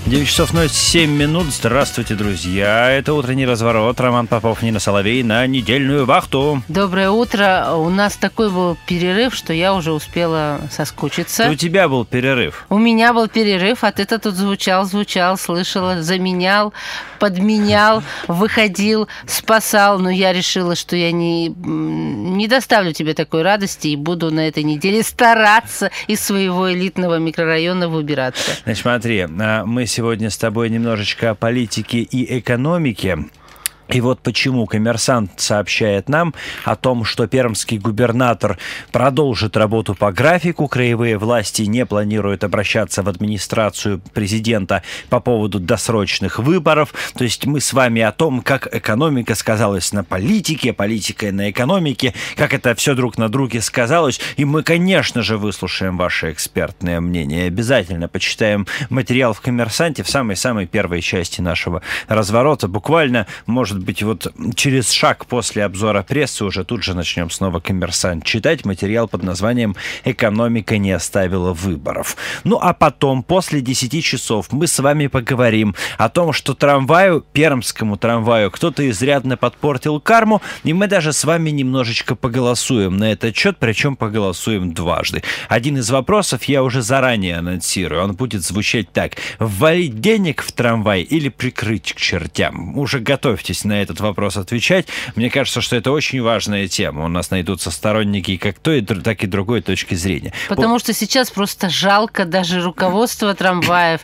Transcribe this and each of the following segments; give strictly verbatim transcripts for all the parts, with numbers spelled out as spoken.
девять часов ноль семь минут. Здравствуйте, друзья. Это утренний разворот. Роман Попов, Нина Соловей на недельную вахту. Доброе утро. У нас такой был перерыв, что я уже успела соскучиться. У тебя был перерыв. У меня был перерыв, а ты-то тут звучал, звучал, слышала, заменял, подменял, выходил, спасал. Но я решила, что я не, не доставлю тебе такой радости и буду на этой неделе стараться из своего элитного микрорайона выбираться. Значит, смотри, мы сегодня с тобой немножечко о политике и экономике. И вот почему «Коммерсант» сообщает нам о том, что пермский губернатор продолжит работу по графику. Краевые власти не планируют обращаться в администрацию президента по поводу досрочных выборов. То есть мы с вами о том, как экономика сказалась на политике, политика на экономике, как это все друг на друге сказалось. И мы, конечно же, выслушаем ваше экспертное мнение. Обязательно почитаем материал в «Коммерсанте» в самой-самой первой части нашего разворота. Буквально, может быть, вот через шаг после обзора прессы уже тут же начнем снова «Коммерсант» читать. Материал под названием «Экономика не оставила выборов». Ну, а потом, после десяти часов, мы с вами поговорим о том, что трамваю, пермскому трамваю, кто-то изрядно подпортил карму, и мы даже с вами немножечко поголосуем на этот счет, причем поголосуем дважды. Один из вопросов я уже заранее анонсирую. Он будет звучать так: ввалить денег в трамвай или прикрыть к чертям? Уже готовьтесь на этот вопрос отвечать. Мне кажется, что это очень важная тема. У нас найдутся сторонники как той, так и другой точки зрения. Потому что сейчас просто жалко даже руководство трамваев.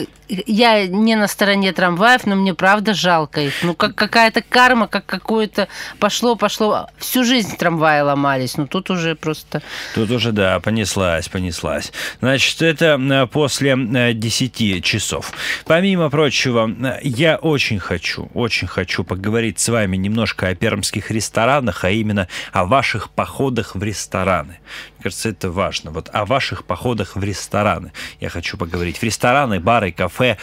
Я не на стороне трамваев, но мне правда жалко их. Ну, как какая-то карма, как какое-то пошло-пошло. Всю жизнь трамваи ломались. Ну, тут уже просто... Тут уже, да, понеслась, понеслась. Значит, это после десяти часов. Помимо прочего, я очень хочу, очень хочу поговорить с вами немножко о пермских ресторанах, а именно о ваших походах в рестораны. Мне кажется, это важно. Вот о ваших походах в рестораны я хочу поговорить. В рестораны, бары, кафе.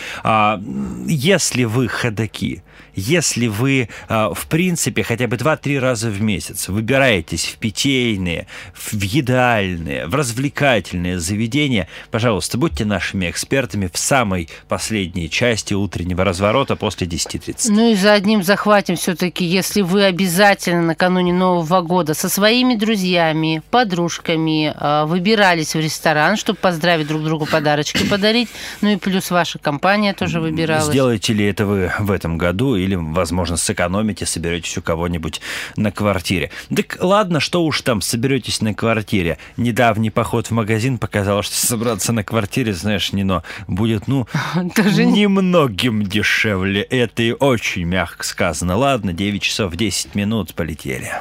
Если вы ходаки, если вы, в принципе, хотя бы два-три раза в месяц выбираетесь в питейные, в едальные, в развлекательные заведения, пожалуйста, будьте нашими экспертами в самой последней части утреннего разворота после десяти тридцати. Ну и за одним захватим все-таки, если вы обязательно накануне Нового года со своими друзьями, подружками выбирались в ресторан, чтобы поздравить друг другу, подарочки подарить, ну и плюс ваша компания тоже выбиралась. Сделаете ли это вы в этом году или, возможно, сэкономите, соберетесь у кого-нибудь на квартире? Так ладно, что уж там, соберетесь на квартире. Недавний поход в магазин показал, что собраться на квартире, знаешь, Нино, будет, ну, немногим дешевле. Это и очень мягко сказано. Ладно, девять часов десять минут, полетели.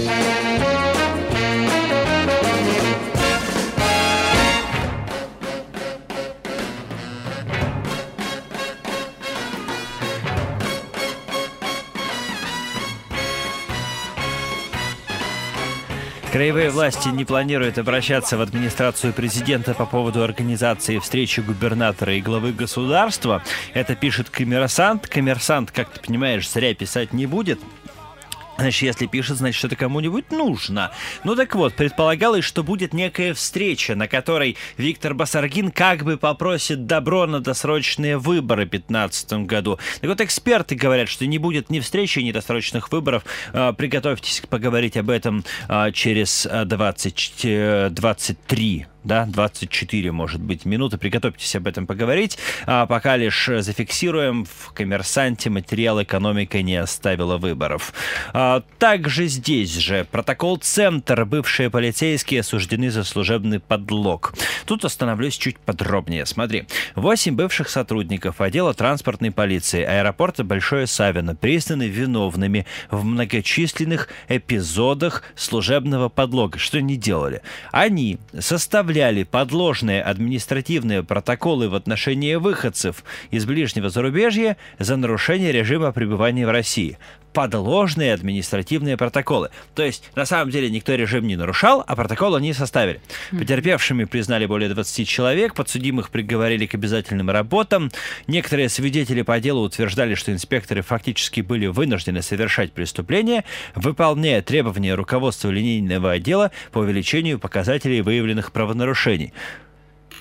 Краевые власти не планируют обращаться в администрацию президента по поводу организации встречи губернатора и главы государства. Это пишет «Коммерсант». «Коммерсант», как ты понимаешь, зря писать не будет. Значит, если пишет, значит, что-то кому-нибудь нужно. Ну так вот, предполагалось, что будет некая встреча, на которой Виктор Басаргин как бы попросит добро на досрочные выборы в две тысячи пятнадцатом году. Так вот, эксперты говорят, что не будет ни встречи, ни досрочных выборов. Приготовьтесь поговорить об этом через двадцать, двадцать три. Да, двадцать четыре, может быть, минуты. Приготовьтесь об этом поговорить. А пока лишь зафиксируем: в «Коммерсанте» материал «Экономика не оставила выборов». А также здесь же протокол «Центр». Бывшие полицейские осуждены за служебный подлог. Тут остановлюсь чуть подробнее. Смотри. Восемь бывших сотрудников отдела транспортной полиции аэропорта Большое Савино признаны виновными в многочисленных эпизодах служебного подлога. Что они делали? Они составляли подложные административные протоколы в отношении выходцев из ближнего зарубежья за нарушение режима пребывания в России. Подложные административные протоколы. То есть, на самом деле, никто режим не нарушал, а протокол они составили. Потерпевшими признали более двадцати человек, подсудимых приговорили к обязательным работам. Некоторые свидетели по делу утверждали, что инспекторы фактически были вынуждены совершать преступления, выполняя требования руководства линейного отдела по увеличению показателей выявленных правонарушений.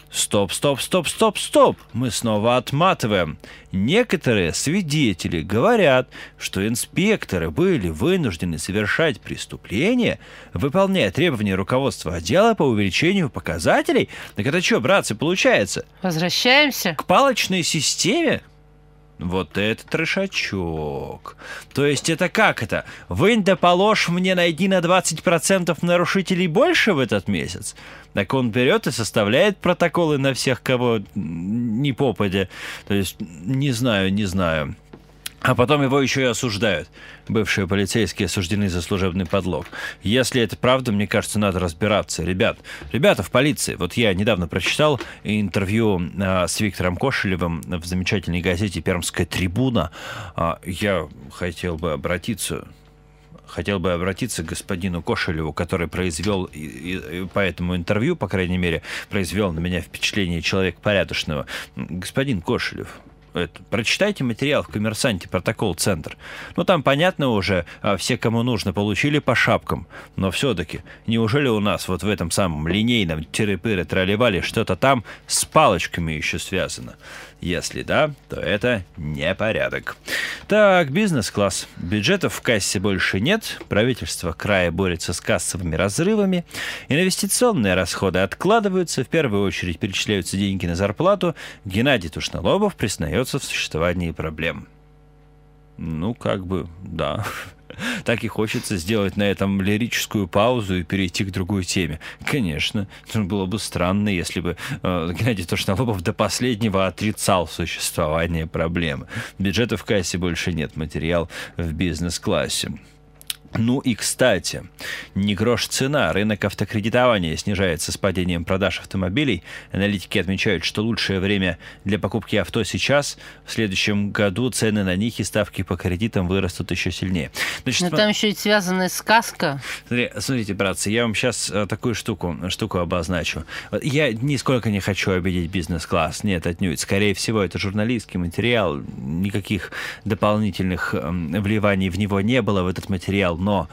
Стоп, стоп, стоп, стоп, стоп. Мы снова отматываем. Некоторые свидетели говорят, что инспекторы были вынуждены совершать преступления, выполняя требования руководства отдела по увеличению показателей. Так это что, братцы, получается? Возвращаемся к палочной системе? Вот это трешачок. То есть это как это? Вынь да положь, мне найди на двадцать процентов нарушителей больше в этот месяц? Так он берет и составляет протоколы на всех, кого не попадя. То есть не знаю, не знаю. А потом его еще и осуждают. Бывшие полицейские осуждены за служебный подлог. Если это правда, мне кажется, надо разбираться. Ребят, ребята в полиции. Вот я недавно прочитал интервью э, с Виктором Кошелевым в замечательной газете «Пермская трибуна». Э, я хотел бы обратиться... Хотел бы обратиться к господину Кошелеву, который произвел, и, и, по этому интервью, по крайней мере, произвел на меня впечатление человека порядочного. Господин Кошелев, это, прочитайте материал в «Коммерсанте», протокол «Центр». Ну, там, понятно уже, все, кому нужно, получили по шапкам. Но все-таки, неужели у нас вот в этом самом линейном тыры-пыры тролливали что-то там с палочками еще связано? Если да, то это непорядок. Так, бизнес-класс. Бюджетов в кассе больше нет. Правительство края борется с кассовыми разрывами. Инвестиционные расходы откладываются. В первую очередь перечисляются деньги на зарплату. Геннадий Тушнолобов признается в существовании проблем. Ну, как бы, да. Так и хочется сделать на этом лирическую паузу и перейти к другой теме. Конечно, было бы странно, если бы э, Геннадий Тушнолобов до последнего отрицал существование проблемы. Бюджета в кассе больше нет, материал в бизнес-классе. Ну и, кстати, не грош цена. Рынок автокредитования снижается с падением продаж автомобилей. Аналитики отмечают, что лучшее время для покупки авто сейчас. В следующем году цены на них и ставки по кредитам вырастут еще сильнее. Значит, но см... там еще и связанная сказка. Смотри, смотрите, братцы, я вам сейчас такую штуку, штуку обозначу. Я нисколько не хочу обидеть бизнес-класс. Нет, отнюдь. Скорее всего, это журналистский материал. Никаких дополнительных вливаний в него не было, в этот материал. Но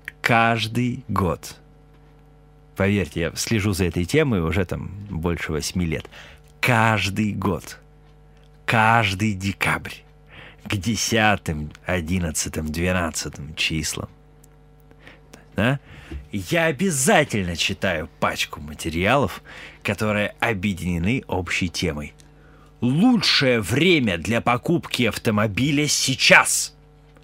каждый год, поверьте, я слежу за этой темой уже там больше восьми лет, каждый год, каждый декабрь к десятым, одиннадцатым, двенадцатым числам, да, я обязательно читаю пачку материалов, которые объединены общей темой. Лучшее время для покупки автомобиля сейчас.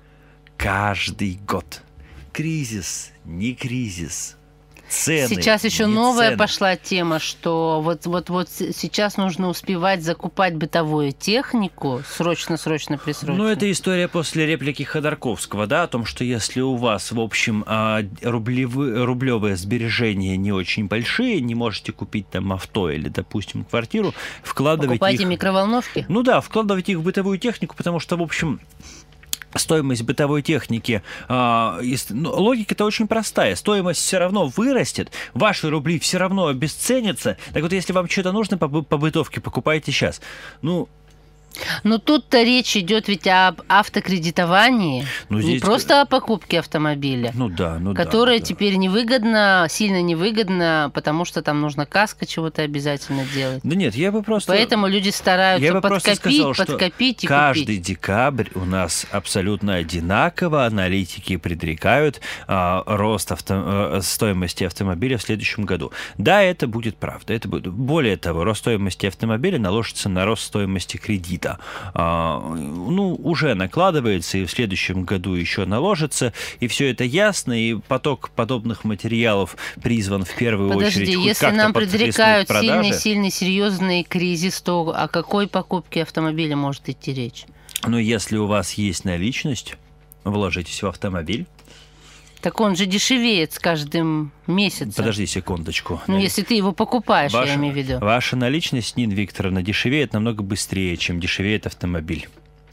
Каждый год. Кризис, не кризис. Цены, сейчас еще не новая цены. Пошла тема, что вот, вот, вот сейчас нужно успевать закупать бытовую технику срочно-срочно присрочно. Ну, это история после реплики Ходорковского, да, о том, что если у вас, в общем, рублевые, рублевые сбережения не очень большие, не можете купить там авто или, допустим, квартиру, вкладывайте Покупайте их... микроволновки? Ну да, вкладывайте их в бытовую технику, потому что, в общем... Стоимость бытовой техники, э, ну, логика-то очень простая. Стоимость все равно вырастет, ваши рубли все равно обесценятся. Так вот, если вам что-то нужно по, по бытовке, покупайте сейчас. Ну... Но тут-то речь идет ведь об автокредитовании, ну, не здесь... просто о покупке автомобиля, ну, да, ну, которая да, ну, теперь да. невыгодна, сильно невыгодна, потому что там нужно каска чего-то обязательно делать. Да нет, я бы просто... Поэтому люди стараются я бы подкопить, сказал, подкопить и каждый купить. декабрь у нас абсолютно одинаково. Аналитики предрекают а, рост авто... стоимости автомобиля в следующем году. Да, это будет правда. Это будет... Более того, рост стоимости автомобиля наложится на рост стоимости кредита. А, ну, уже накладывается, и в следующем году еще наложится, и все это ясно, и поток подобных материалов призван в первую Подожди, очередь хоть если как-то нам предрекают продажи. сильный-сильный серьезный кризис, то о какой покупке автомобиля может идти речь? Ну, если у вас есть наличность, вложитесь в автомобиль. Так он же дешевеет с каждым месяцем. Подожди секундочку. Ну, если ты его покупаешь, ваша, я имею в виду. Ваша наличность, Нина Викторовна, дешевеет намного быстрее, чем дешевеет автомобиль.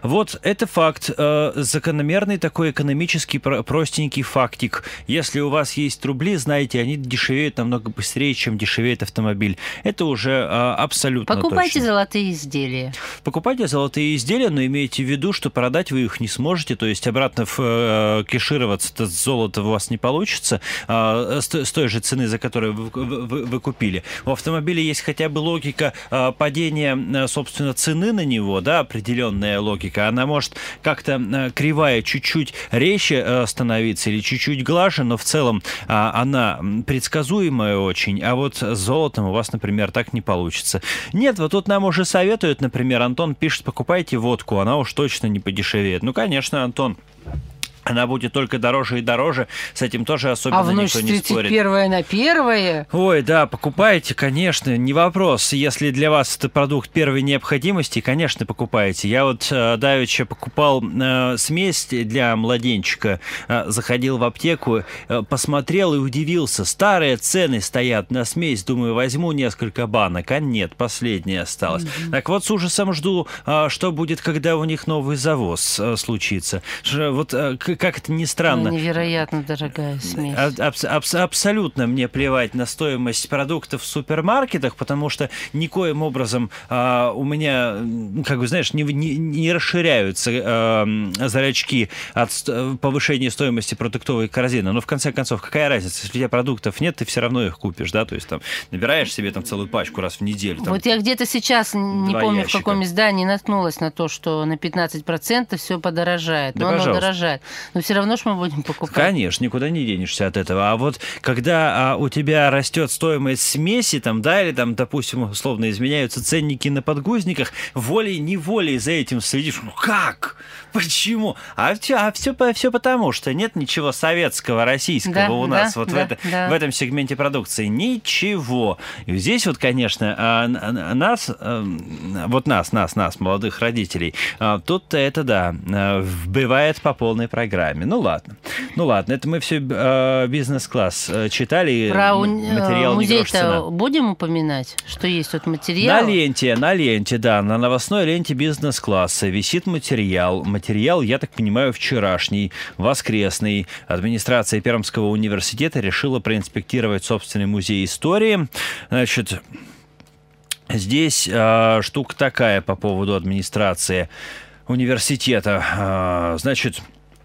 Вот это факт, э, закономерный такой экономический про- простенький фактик. Если у вас есть рубли, знаете, они дешевеют намного быстрее, чем дешевеет автомобиль. Это уже э, абсолютно Покупайте точно. золотые изделия. Покупайте золотые изделия, но имейте в виду, что продать вы их не сможете, то есть обратно в, э, кешироваться с золота у вас не получится э, с, с той же цены, за которую вы, вы, вы купили. У автомобиля есть хотя бы логика э, падения, э, собственно, цены на него, да, определенная логика. Она может как-то э, кривая чуть-чуть резче э, становиться или чуть-чуть глаже, но в целом э, она предсказуемая очень, а вот с золотом у вас, например, так не получится. Нет, вот тут нам уже советуют, например, Антон пишет, покупайте водку, она уж точно не подешевеет. Ну, конечно, Антон, она будет только дороже и дороже, с этим тоже особенно а в ночь никто не спорит. первое на первое? Ой, да, покупайте, конечно, не вопрос. Если для вас это продукт первой необходимости, конечно, покупайте. Я вот э, давеча покупал э, смесь для младенчика, э, заходил в аптеку, э, посмотрел и удивился. Старые цены стоят на смесь, думаю, возьму несколько банок, а нет, последняя осталась. Mm-hmm. Так вот, с ужасом жду, э, что будет, когда у них новый завоз э, случится. Ш, вот э, как это ни странно. Ну, невероятно дорогая смесь. Аб- аб- абсолютно мне плевать на стоимость продуктов в супермаркетах, потому что никоим образом а, у меня, как бы, знаешь, не, не, не расширяются а, зрачки от ст- повышения стоимости продуктовой корзины. Но в конце концов, какая разница? Если у тебя продуктов нет, ты все равно их купишь, да? То есть там набираешь себе там целую пачку раз в неделю. Там, вот я где-то сейчас, не помню ящика. в каком издании, наткнулась на то, что на пятнадцать процентов все подорожает. Да, но пожалуйста. Оно дорожает. Но все равно ж мы будем покупать. Конечно, никуда не денешься от этого. А вот когда а, у тебя растет стоимость смеси, там, да, или там, допустим, условно изменяются ценники на подгузниках, волей-неволей за этим следишь. Ну как? Почему? А все, а все, все потому, что нет ничего советского, российского да, у нас да, вот да, в, это, да. в этом сегменте продукции. Ничего. И здесь вот, конечно, нас, вот нас, нас, нас, молодых родителей, тут-то это, да, вбивает по полной программе. Ну ладно. Ну ладно, это мы все э, бизнес-класс читали. Про материал музей-то будем упоминать, что есть тут материал? На ленте, на ленте, да, на новостной ленте бизнес-класса висит материал. Материал, я так понимаю, вчерашний, воскресный. Администрация Пермского университета решила проинспектировать собственный музей истории. Значит, здесь э, штука такая по поводу администрации университета. Э, значит...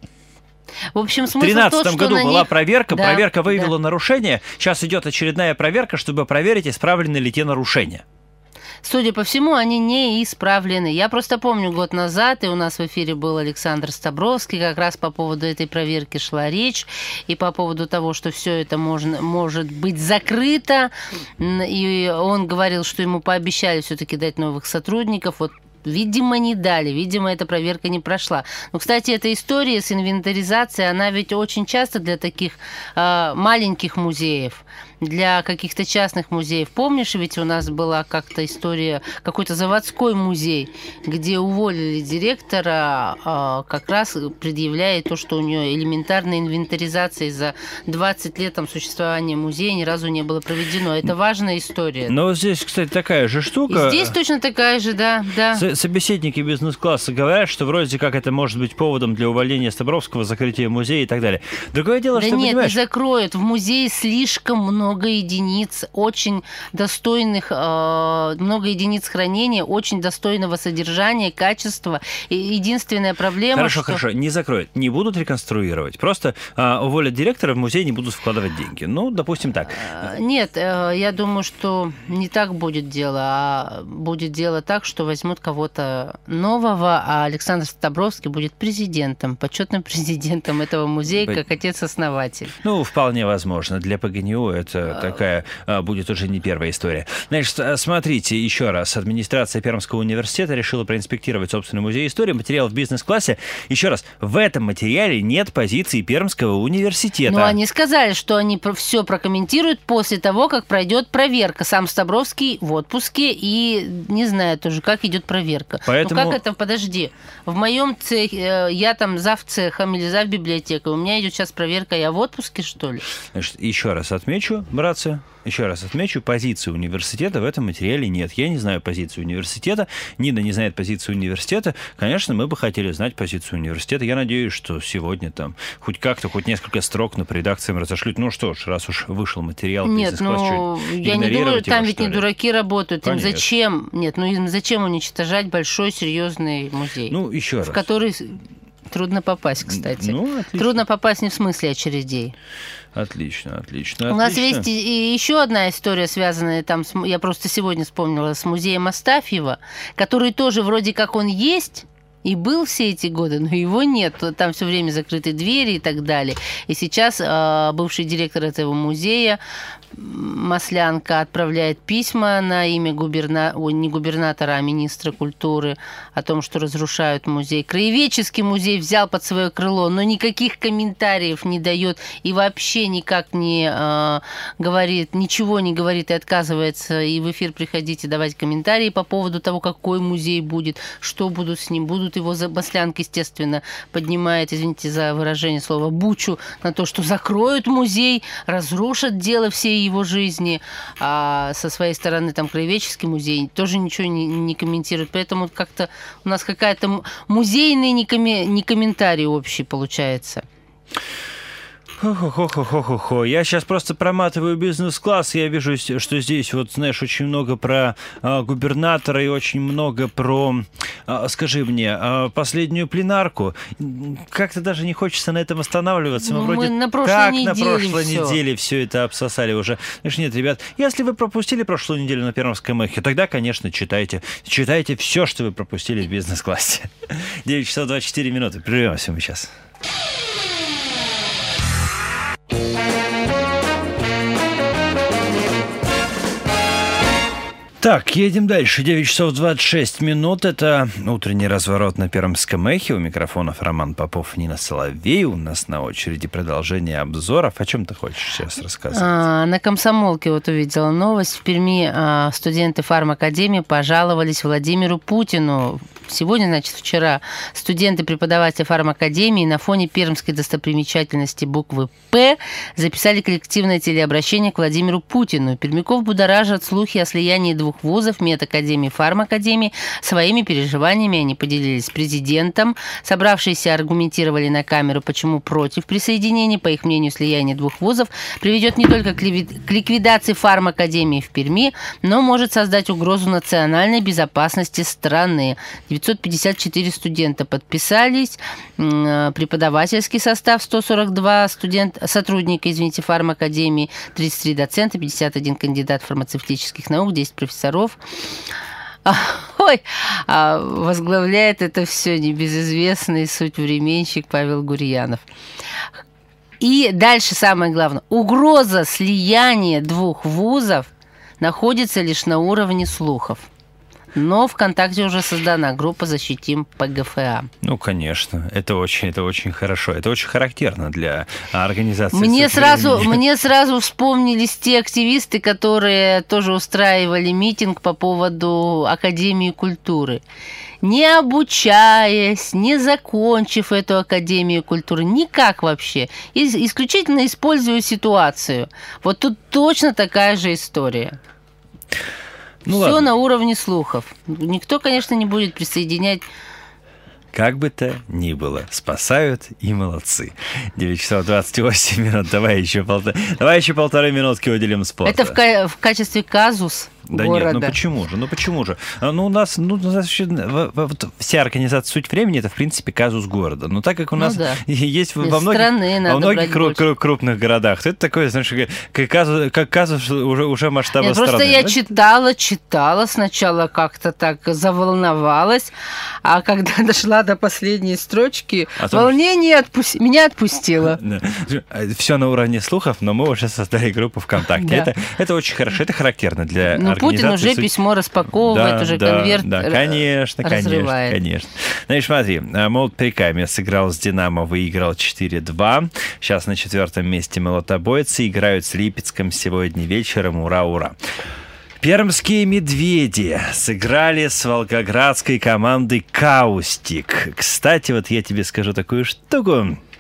В общем, в две тысячи тринадцатом году была них... проверка, да, проверка выявила да. нарушения. Сейчас идет очередная проверка, чтобы проверить, исправлены ли те нарушения. Судя по всему, они не исправлены. Я просто помню, год назад, и у нас в эфире был Александр Стабровский, как раз по поводу этой проверки шла речь, и по поводу того, что все это можно, может быть закрыто. И он говорил, что ему пообещали все-таки дать новых сотрудников. Вот видимо, не дали, видимо, эта проверка не прошла. Но, кстати, эта история с инвентаризацией, она ведь очень часто для таких э, маленьких музеев, для каких-то частных музеев. Помнишь, ведь у нас была как-то история, какой-то заводской музей, где уволили директора, э, как раз предъявляя то, что у нее элементарная инвентаризация за двадцать лет там, существования музея ни разу не было проведено. Это важная история. Но здесь, кстати, такая же штука. И здесь точно такая же, да, да. Собеседники бизнес-класса говорят, что вроде как это может быть поводом для увольнения Стабровского, закрытия музея и так далее. Другое дело, да что, нет, понимаешь... не закроют. В музее слишком много единиц, очень достойных, э, много единиц хранения, очень достойного содержания, качества. И единственная проблема... Хорошо, что... хорошо, не закроют, не будут реконструировать. Просто э, уволят директора, в музей не будут вкладывать деньги. Ну, допустим, так. Нет, э, я думаю, что не так будет дело, а будет дело так, что возьмут кого-то нового, а Александр Стабровский будет президентом, почетным президентом этого музея, как отец-основатель. Ну, вполне возможно. Для ПГНУ это такая будет уже не первая история. Значит, смотрите, еще раз. Администрация Пермского университета решила проинспектировать собственный музей истории. Материал в бизнес-классе. Еще раз, в этом материале нет позиции Пермского университета. Но они сказали, что они все прокомментируют после того, как пройдет проверка. Сам Стабровский в отпуске и не знаю тоже, как идет проверка. Поэтому... Ну как это, подожди, в моем цехе, я там зав цехом или зав библиотекой, у меня идет сейчас проверка, я в отпуске, что ли? Значит, еще раз отмечу, братцы, еще раз отмечу, позиции университета в этом материале нет. Я не знаю позицию университета, Нина не знает позицию университета. Конечно, мы бы хотели знать позицию университета. Я надеюсь, что сегодня там хоть как-то, хоть несколько строк на редакциям разошлют. Ну что ж, раз уж вышел материал, нет, ну, я не думаю, там его, ведь не ли? дураки работают. Конечно. Им зачем? Нет, ну им зачем уничтожать большой серьезный музей? Ну, еще раз. В который трудно попасть, кстати. Ну, трудно попасть не в смысле очередей. Отлично, отлично. У нас отлично. есть и еще одна история, связанная там, с, я просто сегодня вспомнила, с музеем Астафьева, который тоже вроде как он есть и был все эти годы, но его нет. Там все время закрыты двери и так далее. И сейчас э, бывший директор этого музея Маслянка отправляет письма на имя губерна... Ой, не губернатора, а министра культуры о том, что разрушают музей. Краеведческий музей взял под свое крыло, но никаких комментариев не дает и вообще никак не э, говорит, ничего не говорит и отказывается и в эфир приходить и давать комментарии по поводу того, какой музей будет, что будут с ним. Будут его за Маслянка, естественно, поднимает, извините за выражение слова, бучу на то, что закроют музей, разрушат дело всей его жизни, а со своей стороны там краеведческий музей тоже ничего не, не комментирует. Поэтому как-то у нас какая-то музейный не, комме, не комментарий общий получается. Хо-хо-хо-хо-хо-хо. Я сейчас просто проматываю бизнес-класс, я вижу, что здесь, вот, знаешь, очень много про а, губернатора и очень много про, а, скажи мне, а, последнюю пленарку. Как-то даже не хочется на этом останавливаться. Мы, ну, вроде мы на прошлой как неделе на прошлой всё. неделе все это обсосали уже. Знаешь, нет, ребят, если вы пропустили прошлую неделю на Пермском эхе, тогда, конечно, читайте. Читайте все, что вы пропустили в бизнес-классе. девять часов двадцать четыре минуты. Прервемся мы сейчас. Так, едем дальше. девять часов двадцать шесть минут. Это утренний разворот на Пермском эхе. У микрофонов Роман Попов, Нина Соловей. У нас на очереди продолжение обзоров. О чем ты хочешь сейчас рассказать? А, на Комсомолке вот увидела новость. В Перми а, студенты фармакадемии пожаловались Владимиру Путину. Сегодня, значит, вчера студенты преподаватели фармакадемии на фоне пермской достопримечательности буквы «П» записали коллективное телеобращение к Владимиру Путину. Пермяков будоражат слухи о слиянии двух вузов, медакадемии и фармакадемии. Своими переживаниями они поделились с президентом. Собравшиеся аргументировали на камеру, почему против присоединения. По их мнению, слияние двух вузов приведет не только к ликвидации фармакадемии в Перми, но может создать угрозу национальной безопасности страны. девятьсот пятьдесят четыре студента подписались, преподавательский состав сто сорок два студента, сотрудника, извините, фармакадемии, тридцать три доцента, пятьдесят один кандидат фармацевтических наук, десять профессоров. Ой, а возглавляет это все небезызвестный современщик Павел Гурьянов. И дальше самое главное. Угроза слияния двух вузов находится лишь на уровне слухов. Но ВКонтакте уже создана группа «Защитим ПГФА». Ну, конечно. Это очень, это очень хорошо. Это очень характерно для организации. Мне сразу, мне сразу вспомнились те активисты, которые тоже устраивали митинг по поводу Академии культуры. Не обучаясь, не закончив эту Академию культуры, никак вообще. Исключительно используя ситуацию. Вот тут точно такая же история. Ну, все ладно. На уровне слухов. Никто, конечно, не будет присоединять. Как бы то ни было, спасают и молодцы. девять часов двадцать восемь минут. Давай еще, полтора... Давай еще полторы минутки уделим спорту. Это в, ка- в качестве казус да города. Нет, ну почему же? Ну почему же? Ну у нас, ну, у нас вообще, вот, вся организация «Суть времени» — это, в принципе, казус города. Но так как у нас ну, да. есть во многих, во многих кру- кру- крупных городах, то это такое, знаешь, как казус, как казус уже, уже масштаба нет, страны. Просто я да? читала, читала, сначала как-то так заволновалась, а когда дошла до последней строчки, а волнение то... отпу... меня отпустило. Да. Все на уровне слухов, но мы уже создали группу ВКонтакте. Да. Это, это очень хорошо, это характерно для ну, организации. Путин уже суть... письмо распаковывает, да, уже да, конверт да, конечно, разрывает. Конечно, конечно. Значит, смотри, Молот Прикамье сыграл с «Динамо», выиграл четыре два. Сейчас на четвертом месте молотобойцы играют с Липецком сегодня вечером. Ура, ура. Пермские «Медведи» сыграли с волгоградской командой «Каустик». Кстати, вот я тебе скажу такую штуку.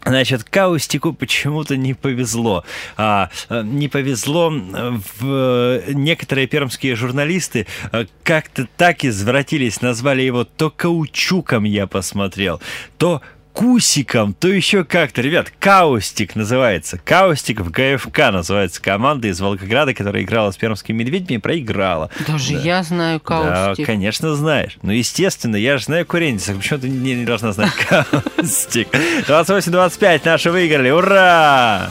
Значит, Каустику почему-то не повезло. А, не повезло в некоторые пермские журналисты как-то так извратились, назвали его то каучуком, я посмотрел, то Кусиком, то еще как-то. Ребят, Каустик называется. Каустик в ГФК называется команда из Волгограда, которая играла с пермскими медведями и проиграла. Даже да. Я знаю Да, Каустик. конечно, знаешь. Ну, естественно, я же знаю Куренисов. Почему ты не, не должна знать Каустик? двадцать восемь двадцать пять наши выиграли. Ура!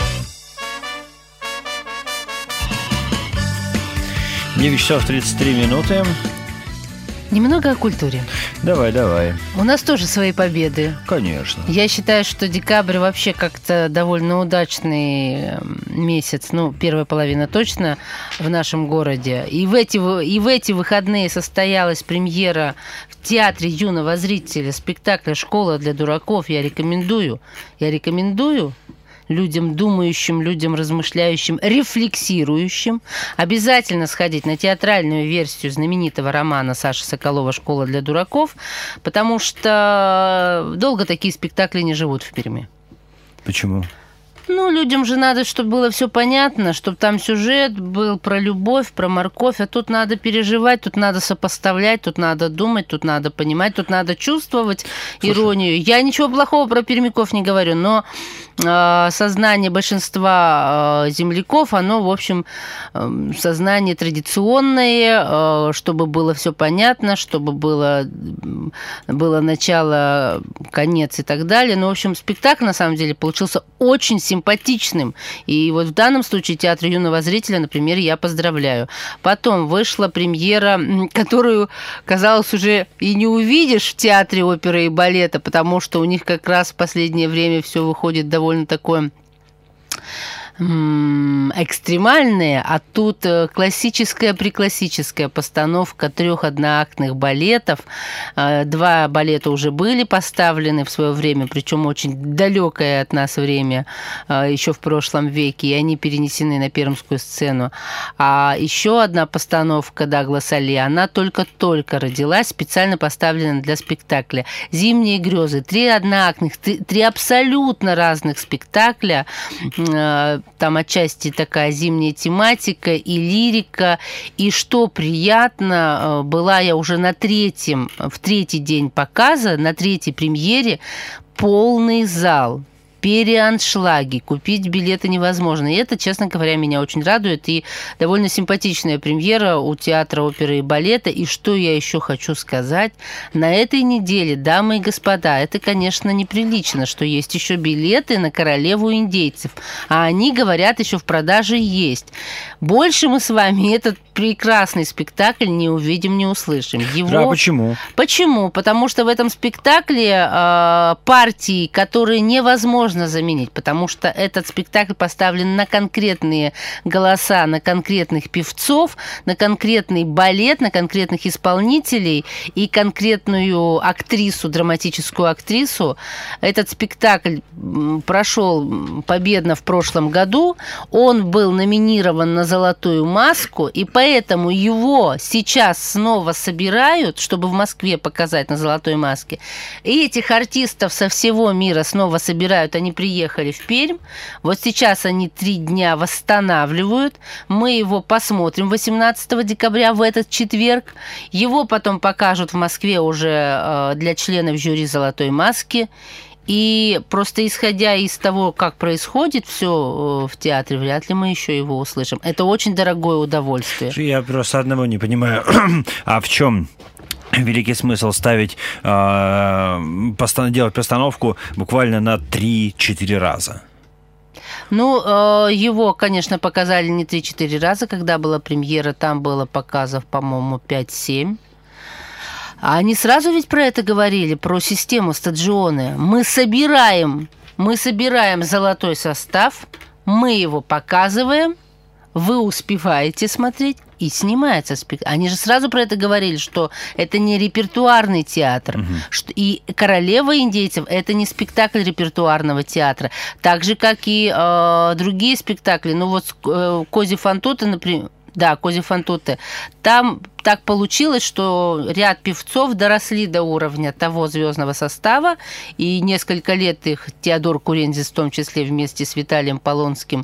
девять часов тридцать три минуты. Немного о культуре. Давай, давай. У нас тоже свои победы. Конечно. Я считаю, что декабрь вообще как-то довольно удачный месяц. Ну, первая половина точно в нашем городе. И в эти, и в эти выходные состоялась премьера в Театре юного зрителя спектакля «Школа для дураков». Я рекомендую. Я рекомендую людям думающим, людям размышляющим, рефлексирующим, обязательно сходить на театральную версию знаменитого романа Саши Соколова «Школа для дураков», потому что долго такие спектакли не живут в Перми. Почему? Ну, людям же надо, чтобы было все понятно, чтобы там сюжет был про любовь, про морковь, а тут надо переживать, тут надо сопоставлять, тут надо думать, тут надо понимать, тут надо чувствовать. Слушай, иронию. Я ничего плохого про пермяков не говорю, но э, сознание большинства э, земляков, оно, в общем, э, сознание традиционное, э, чтобы было все понятно, чтобы было, было начало, конец и так далее. Ну, в общем, спектакль, на самом деле, получился очень симпатичным. симпатичным. И вот в данном случае Театр юного зрителя, например, я поздравляю. Потом вышла премьера, которую, казалось, уже и не увидишь в Театре оперы и балета, потому что у них как раз в последнее время все выходит довольно такое экстремальные, а тут классическая преклассическая постановка трех одноактных балетов. Два балета уже были поставлены в свое время, причем очень далекое от нас время, еще в прошлом веке, и они перенесены на пермскую сцену. А еще одна постановка Дагласа Ли, она только-только родилась, специально поставлена для спектакля. «Зимние грезы». Три одноактных, три абсолютно разных спектакля. Там отчасти такая зимняя тематика и лирика. И что приятно, была я уже на третьем, в третий день показа, на третьей премьере, полный зал. Переаншлаги, купить билеты невозможно. И это, честно говоря, меня очень радует. И довольно симпатичная премьера у Театра оперы и балета. И что я еще хочу сказать? На этой неделе, дамы и господа, это, конечно, неприлично, что есть еще билеты на «Королеву индейцев». А они, говорят, еще в продаже есть. Больше мы с вами этот прекрасный спектакль не увидим, не услышим. Его... Да, почему? Почему? Потому что в этом спектакле э, партии, которые невозможно заменить, потому что этот спектакль поставлен на конкретные голоса, на конкретных певцов, на конкретный балет, на конкретных исполнителей и конкретную актрису, драматическую актрису. Этот спектакль прошел победно в прошлом году, он был номинирован на «Золотую маску», и поэтому его сейчас снова собирают, чтобы в Москве показать на «Золотой маске». И этих артистов со всего мира снова собирают, они приехали в Пермь. Вот сейчас они три дня восстанавливают. Мы его посмотрим восемнадцатого декабря, в этот четверг. Его потом покажут в Москве уже для членов жюри «Золотой маски». И просто исходя из того, как происходит все в театре, вряд ли мы еще его услышим. Это очень дорогое удовольствие. Я просто одного не понимаю. А в чем великий смысл ставить, э, постан- делать постановку буквально на три-четыре раза? Ну, его, конечно, показали не три-четыре раза. Когда была премьера, там было показов, по-моему, пять-семь. А они сразу ведь про это говорили, про систему стадионы. Мы собираем, мы собираем золотой состав, мы его показываем, вы успеваете смотреть, и снимается спектакль. Они же сразу про это говорили, что это не репертуарный театр. Угу. Что и «Королева индейцев» – это не спектакль репертуарного театра. Так же, как и э, другие спектакли. Ну вот э, «Кози фан туте», например, да, «Кози фан туте», там так получилось, что ряд певцов доросли до уровня того звездного состава, и несколько лет их Теодор Курензис, в том числе вместе с Виталием Полонским,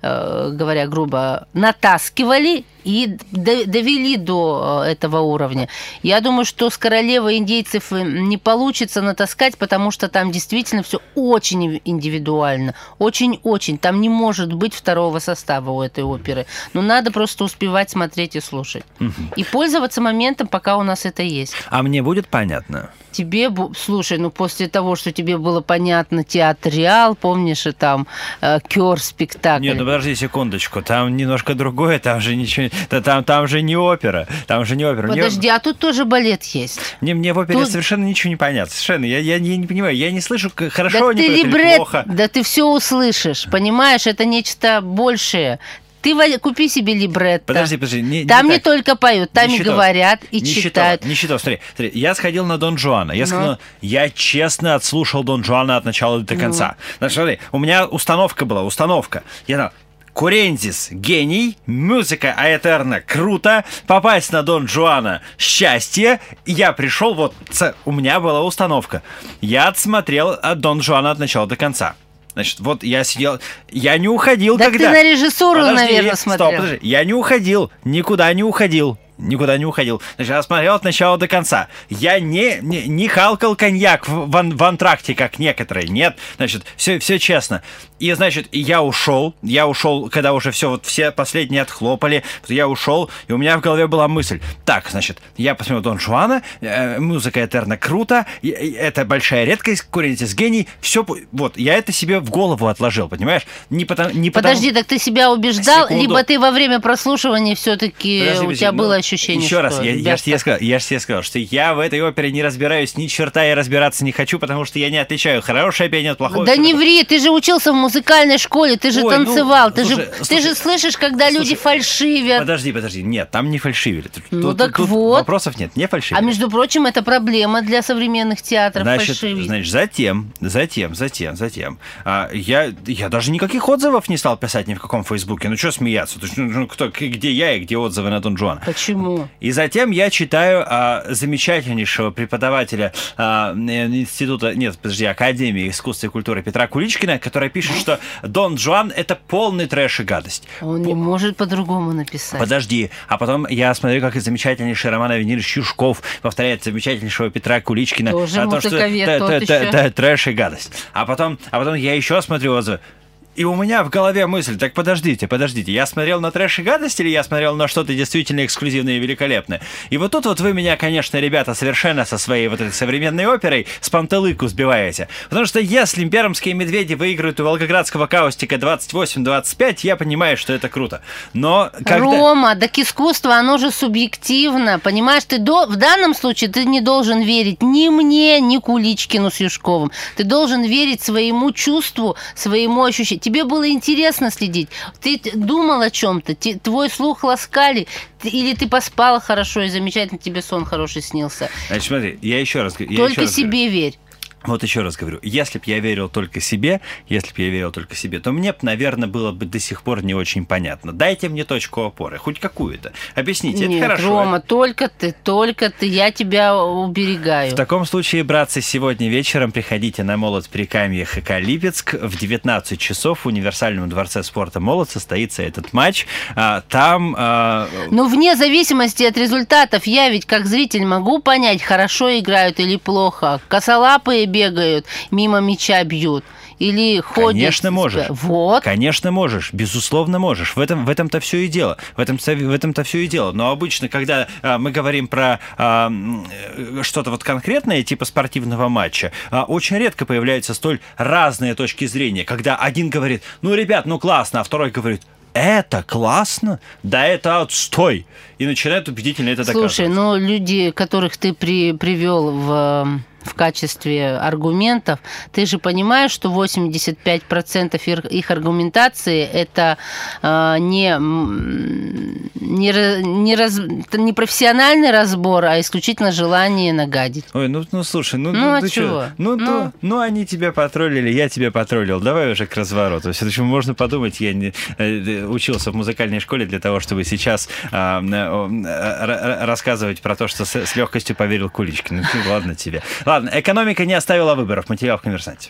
э, говоря грубо, натаскивали и довели до этого уровня. Я думаю, что с королевой индейцев не получится натаскать, потому что там действительно все очень индивидуально. Очень-очень. Там не может быть второго состава у этой оперы. Но надо просто успевать смотреть и слушать. Угу. И пользоваться моментом, пока у нас это есть. А мне будет понятно? Тебе, слушай, ну после того, что тебе было понятно театриал, помнишь, и там э, кёр-спектакль. Нет, ну подожди секундочку, там немножко другое, там же ничего, там, там же не опера, там же не опера. Подожди, мне... а тут тоже балет есть. Мне, мне в опере тут... совершенно ничего не понятно, совершенно, я, я, я не понимаю, я не слышу, хорошо да они поют или плохо. Да ты все услышишь, понимаешь, это нечто большее. Ты купи себе либретто. Подожди, подожди. Не, там не, не только поют, там не и считал, говорят, и не читают. Считал, не считал, смотри, смотри, я сходил на Дон Жуана. Я, сказал, я честно отслушал Дон Жуана от начала до конца. Ну. Значит, смотри, у меня установка была, установка. Я знал, Курензис – гений, музыка аэтерна – круто, попасть на Дон Жуана – счастье. Я пришел, вот, у меня была установка. Я отсмотрел Дон Жуана от начала до конца. Значит, вот я сидел, я не уходил, да когда... Да ты на режиссуру, подожди, наверное, смотрел. Стоп, подожди, я не уходил, никуда не уходил. Никуда не уходил. Значит, я смотрел от начала до конца. Я не, не, не халкал коньяк в, в, в антракте, как некоторые. Нет. Значит, все, все честно. И, значит, я ушел. Я ушел, когда уже все, вот все последние отхлопали. Я ушел, и у меня в голове была мысль. Так, значит, я посмотрел Дон Жуана, э, музыка этерна круто, э, это большая редкость, Курензис гений. Все, вот, я это себе в голову отложил, понимаешь? Не потому, не Подожди, потому... так ты себя убеждал, Секунду. Либо ты во время прослушивания все-таки подожди, у тебя ну, было ощущение, еще раз, я, я, же тебе сказал, я же тебе сказал, что я в этой опере не разбираюсь ни черта, я разбираться не хочу, потому что я не отличаю хорошее пение от плохого. Да не ври, ты же учился в музыкальной школе, ты же Ой, танцевал, ну, ты, слушай, же, слушай, ты же слышишь, когда слушай, люди фальшивят. Подожди, подожди, нет, там не фальшивили. Ну тут, так тут вот. Вопросов нет, не фальшивили. А между прочим, это проблема для современных театров, значит, фальшивить. Значит, затем, затем, затем, затем, а, я, я даже никаких отзывов не стал писать ни в каком фейсбуке. Ну что смеяться? Ну, кто, где я и где отзывы на Дон Жуана? Почему? И затем я читаю а, замечательнейшего преподавателя а, института, нет, подожди, Академии искусства и культуры Петра Куличкина, который пишет, что Дон Жуан — это полный трэш и гадость. Он не может по-другому написать. Подожди. А потом я смотрю, как и замечательнейший Роман Авенирович Юшков повторяет замечательнейшего Петра Куличкина тоже о том, что это трэш и гадость. А потом, а потом я еще смотрю отзывы. И у меня в голове мысль, так подождите, подождите, я смотрел на трэш и гадость или я смотрел на что-то действительно эксклюзивное и великолепное? И вот тут вот вы меня, конечно, ребята, совершенно со своей вот этой современной оперой с панталыку сбиваете. Потому что если пермские медведи выиграют у волгоградского каустика двадцать восемь двадцать пять, я понимаю, что это круто. Но когда... Рома, так искусство, оно же субъективно, понимаешь? Ты до... В данном случае ты не должен верить ни мне, ни Куличкину с Юшковым. Ты должен верить своему чувству, своему ощущению. Тебе было интересно следить, ты думал о чем-то, твой слух ласкали, или ты поспала хорошо и замечательно, тебе сон хороший снился. Значит, смотри, я еще раз говорю. Только себе верь. Вот еще раз говорю, если бы я верил только себе, если бы я верил только себе, то мне бы, наверное, было бы до сих пор не очень понятно. Дайте мне точку опоры, хоть какую-то. Объясните, Нет, это хорошо. Рома, это... только ты, только ты, я тебя уберегаю. В таком случае, братцы, сегодня вечером приходите на Молот Прикамье ХК Липецк. В девятнадцать часов в Универсальном дворце спорта Молот состоится этот матч. Там... Ну, вне зависимости от результатов, я ведь как зритель могу понять, хорошо играют или плохо. Косолапые бегают, мимо мяча бьют. Или ходят... Конечно, можешь. Вот. Конечно, можешь. Безусловно, можешь. В, этом, в этом-то все и дело. В, этом, в этом-то все и дело. Но обычно, когда а, мы говорим про а, что-то вот конкретное, типа спортивного матча, а, очень редко появляются столь разные точки зрения. Когда один говорит, ну, ребят, ну, классно, а второй говорит, это классно? Да это отстой. И начинает убедительно это доказывать. Слушай, ну, люди, которых ты при, привел в... в качестве аргументов. Ты же понимаешь, что восемьдесят пять процентов их аргументации – это э, не, не, не, раз, не профессиональный разбор, а исключительно желание нагадить. Ой, ну, ну слушай, ну, ну, ну а чего? Ну, ну, ну, ну, они тебя потроллили, я тебя потроллил. Давай уже к развороту. Все-таки можно подумать, я не, э, учился в музыкальной школе для того, чтобы сейчас э, э, рассказывать про то, что с, с легкостью поверил Куличкин. Ну, ладно тебе. Ладно, экономика не оставила выборов. Материал в «Коммерсанте».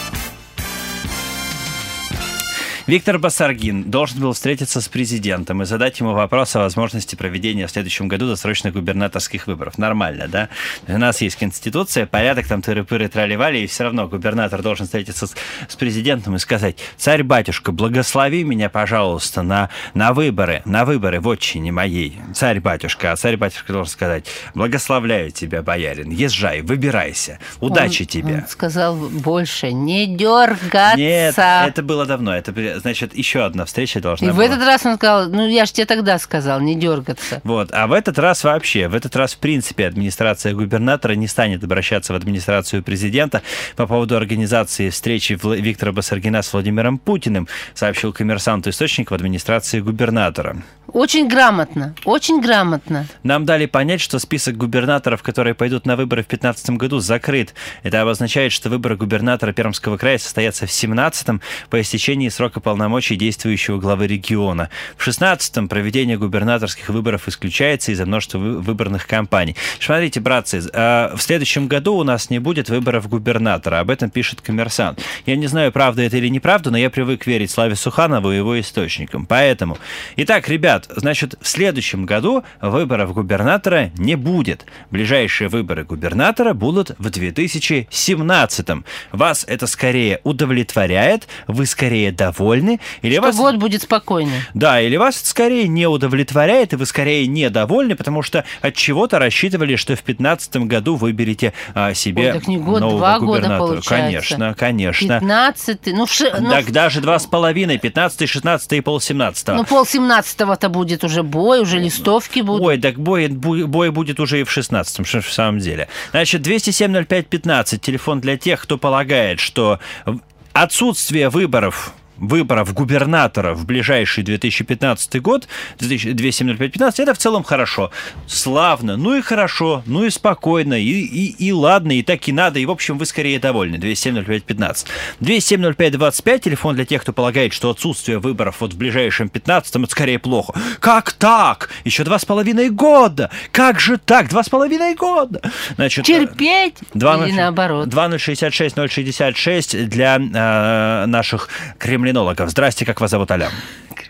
Виктор Басаргин должен был встретиться с президентом и задать ему вопрос о возможности проведения в следующем году досрочных губернаторских выборов. Нормально, да? У нас есть Конституция, порядок, там тыры-пыры, трали-вали, и все равно губернатор должен встретиться с, с президентом и сказать: «Царь-батюшка, благослови меня, пожалуйста, на, на выборы, на выборы в отчине моей». Царь-батюшка, а царь-батюшка должен сказать: «Благословляю тебя, боярин, езжай, выбирайся, удачи он, тебе». Он сказал больше: «Не дергаться». Нет, это было давно, это... Значит, еще одна встреча должна И была. в этот раз он сказал: ну, я же тебе тогда сказал, не дергаться. Вот, а в этот раз вообще, в этот раз, в принципе, администрация губернатора не станет обращаться в администрацию президента по поводу организации встречи Виктора Басаргина с Владимиром Путиным, сообщил «Коммерсанту» источник в администрации губернатора. Очень грамотно, очень грамотно. Нам дали понять, что список губернаторов, которые пойдут на выборы в две тысячи пятнадцатом году, закрыт. Это обозначает, что выборы губернатора Пермского края состоятся в две тысячи семнадцатом по истечении срока полномочий действующего главы региона. В две тысячи шестнадцатом проведение губернаторских выборов исключается из-за множества выборных кампаний. Смотрите, братцы, в следующем году у нас не будет выборов губернатора. Об этом пишет «Коммерсант». Я не знаю, правда это или неправда, но я привык верить Славе Суханову и его источникам. Поэтому... Итак, ребят, значит, в следующем году выборов губернатора не будет. Ближайшие выборы губернатора будут в две тысячи семнадцатом. Вас это скорее удовлетворяет? Вы скорее довольны? Или что вас... год будет спокойный. Да, или вас это скорее не удовлетворяет, и вы скорее недовольны, потому что от чего-то рассчитывали, что в две тысячи пятнадцатом году выберете а, себе Ой, так не год, нового два губернатора. Года получается. Конечно, конечно. пятнадцатый, ну, в ш... ну Так даже два с половиной, пятнадцатый, шестнадцатый и полсемнадцатого. Ну, полсемнадцатого-то будет уже бой, уже листовки будут. Ой, так бой, бой будет уже и в шестнадцатом, что в самом деле. Значит, двести семь ноль пять пятнадцать, телефон для тех, кто полагает, что отсутствие выборов... выборов губернатора в ближайший две тысячи пятнадцатый год, двести семь ноль пять пятнадцать, это в целом хорошо. Славно, ну и хорошо, ну и спокойно, и, и, и ладно, и так и надо, и в общем вы скорее довольны. двести семь ноль пять пятнадцать. двести семь ноль пять двадцать пять, телефон для тех, кто полагает, что отсутствие выборов вот в ближайшем пятнадцатом это скорее плохо. Как так? Еще два с половиной года! Как же так? Два с половиной года! Значит, терпеть два, или наоборот? два ноль шестьдесят шесть ноль шестьдесят шесть для э, наших кремлевских криминологов. Здрасте, как вас зовут, алло?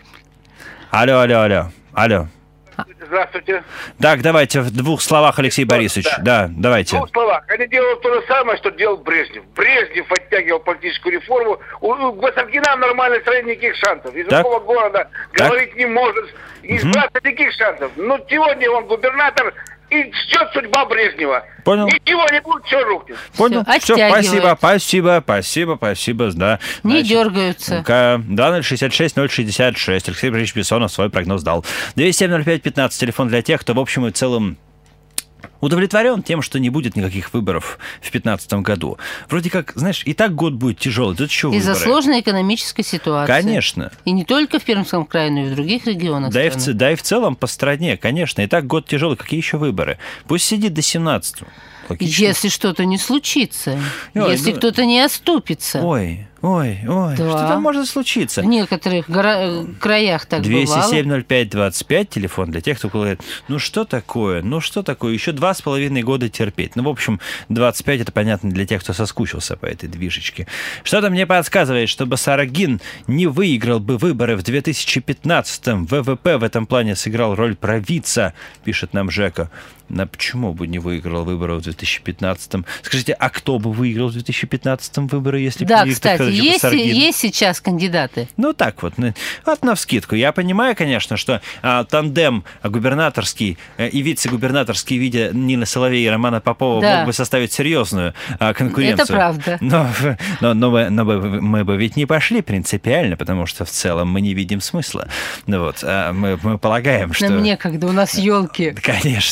Алло, алло, алло. Алло. Здравствуйте. Так, давайте в двух словах, Алексей Борисович. Да, да давайте. В двух словах. Они делают то же самое, что делал Брежнев. Брежнев оттягивал политическую реформу. У, у Басаргина нормальной стране никаких шансов. Из так? какого города так? говорить не может. Избраться угу. никаких шансов. Но сегодня он губернатор, и ждет судьба Брежнева. Понял. Ничего не будет, все рухнет. Понял. Все, все спасибо, спасибо, спасибо, спасибо, да. Не Значит, дергаются. два ноль шестьдесят шесть ноль шестьдесят шесть. Алексей Борисович Бессонов свой прогноз дал. двести семь ноль пять пятнадцать, телефон для тех, кто в общем и целом удовлетворен тем, что не будет никаких выборов в две тысячи пятнадцатом году. Вроде как, знаешь, и так год будет тяжелый. Тут еще Из-за выборы. сложной экономической ситуации. Конечно. И не только в Пермском крае, но и в других регионах. Да и, в, да и в целом по стране, конечно. И так год тяжелый. Какие еще выборы? Пусть сидит до семнадцатого. Какие если еще? Что-то не случится. Ой, если ну... кто-то не оступится. Ой, ой, ой. Да. Что там может случиться? В некоторых гора... краях так двести семь ноль бывало. пять двадцать пять, телефон для тех, кто говорит, ну что такое, ну что такое, еще два с половиной года терпеть. Ну, в общем, двадцать пять это понятно для тех, кто соскучился по этой движечке. Что-то мне подсказывает, что Басаргин не выиграл бы выборы в две тысячи пятнадцатом. ВВП в этом плане сыграл роль провидца, пишет нам Жека. А почему бы не выиграл выборы в две тысячи пятнадцатом? Скажите, а кто бы выиграл в две тысячи пятнадцатом выборы, если бы да, не Виктор Федорович есть, Басаргин? есть сейчас кандидаты. Ну, так вот, вот навскидку. Я понимаю, конечно, что а, тандем губернаторский а, и вице-губернаторский в виде Нины Соловей и Романа Попова да. мог бы составить серьезную а, конкуренцию. Это правда. Но, но, но, мы, но мы, мы бы ведь не пошли принципиально, потому что в целом мы не видим смысла. Ну, вот, а мы, мы полагаем, что... Нам некогда, у нас елки. Конечно,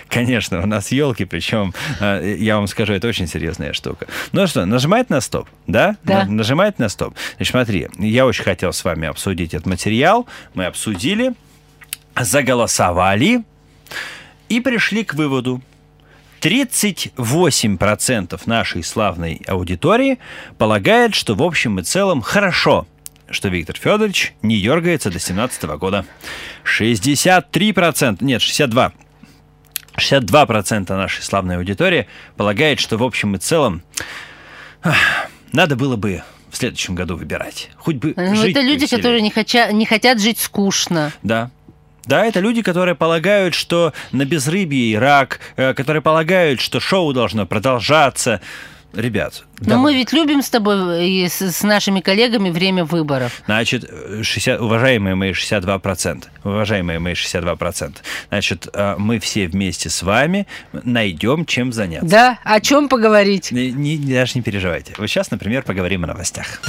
Конечно, у нас елки, причем, я вам скажу, это очень серьезная штука. Ну что, нажимать на стоп, да? Да. Нажимать на стоп. Значит, смотри, я очень хотел с вами обсудить этот материал. Мы обсудили, заголосовали и пришли к выводу. тридцать восемь процентов нашей славной аудитории полагает, что в общем и целом хорошо, что Виктор Федорович не дергается до семнадцатого года. шестьдесят три процента, нет, шестьдесят два процента. шестьдесят два процента нашей славной аудитории полагает, что в общем и целом ах, надо было бы в следующем году выбирать. Хоть бы Ну, жить это люди, повеселее. которые не, хотя, не хотят жить скучно. Да. Да, это люди, которые полагают, что на безрыбье и рак, э, которые полагают, что шоу должно продолжаться. Ребят, Но да. мы ведь любим с тобой и с, с нашими коллегами время выборов. Значит, шестьдесят, уважаемые мои шестьдесят два процента, уважаемые мои шестьдесят два процента, значит, э, мы все вместе с вами найдем чем заняться. Да, о чем поговорить? Не, не- даже не переживайте. Вот сейчас, например, поговорим о новостях.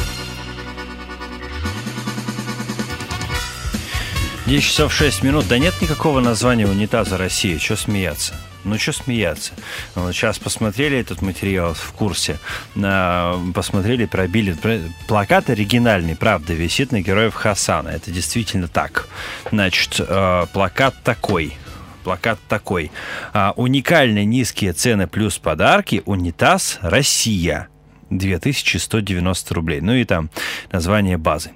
десять часов шесть минут. Да нет никакого названия унитаза России. Чё смеяться? Ну, что смеяться? Вот сейчас посмотрели этот материал в курсе, на- посмотрели, пробили. Про- Плакат оригинальный, правда, висит на героев Хасана. Это действительно так. Значит, э, плакат такой. Плакат такой. А, уникально низкие цены плюс подарки. Унитаз Россия. две тысячи сто девяносто рублей. Ну и там название базы.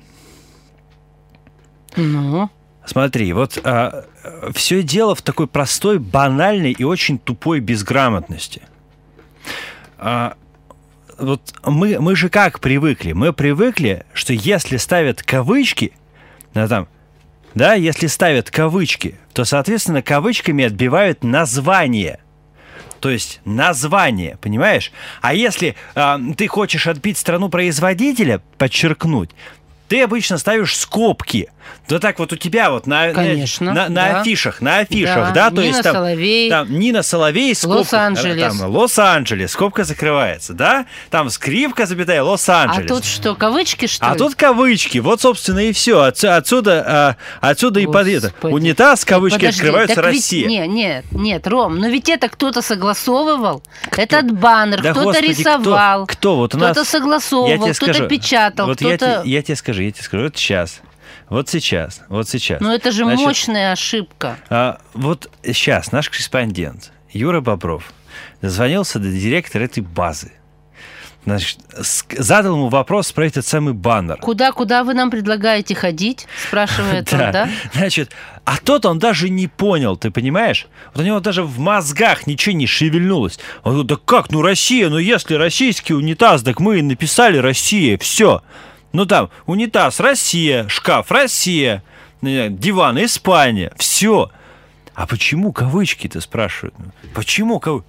Ну, Смотри, вот а, все дело в такой простой, банальной и очень тупой безграмотности. А, вот мы, мы же как привыкли? Мы привыкли, что если ставят кавычки, да, там, да, если ставят кавычки, то, соответственно, кавычками отбивают название. То есть название, понимаешь? А если а, ты хочешь отбить страну-производителя, подчеркнуть, ты обычно ставишь скобки. Да так вот у тебя вот на, Конечно, на, на да. афишах, на афишах, Да, да, то Нина есть там, Соловей. там Нина Соловей, скобка, Лос-Анджелес. там Лос-Анджелес, скобка закрывается, да, там скрипка, запятая, а Лос-Анджелес. тут что, кавычки, что А ли? тут кавычки, вот, собственно, и все. Отсюда, отсюда, а, отсюда и под это. Господи. Унитаз, кавычки Подожди, открываются, так ведь- Россия. Нет, нет, нет, Ром, но ведь это кто-то согласовывал. Этот баннер, Да, кто-то господи, рисовал, Кто, кто? Вот у кто-то нас... согласовывал, Я тебе кто-то скажу, печатал, вот я, кто-то... те- я тебе скажу, я тебе скажу, вот сейчас, вот сейчас, вот сейчас. Ну это же Значит, мощная ошибка. а, вот сейчас наш корреспондент Юра Бобров дозвонился до директора этой базы. Значит, ск- задал ему вопрос про этот самый баннер. Куда-куда вы нам предлагаете ходить? Спрашивает он, да? Значит, а тот он даже не понял, ты понимаешь? Вот у него даже в мозгах ничего не шевельнулось. Он говорит, да как, ну Россия, ну если российский унитаз, так мы и написали Россия, все. Ну там, унитаз Россия, шкаф Россия, диван Испания, все. А почему кавычки-то спрашивают? Почему кавычки?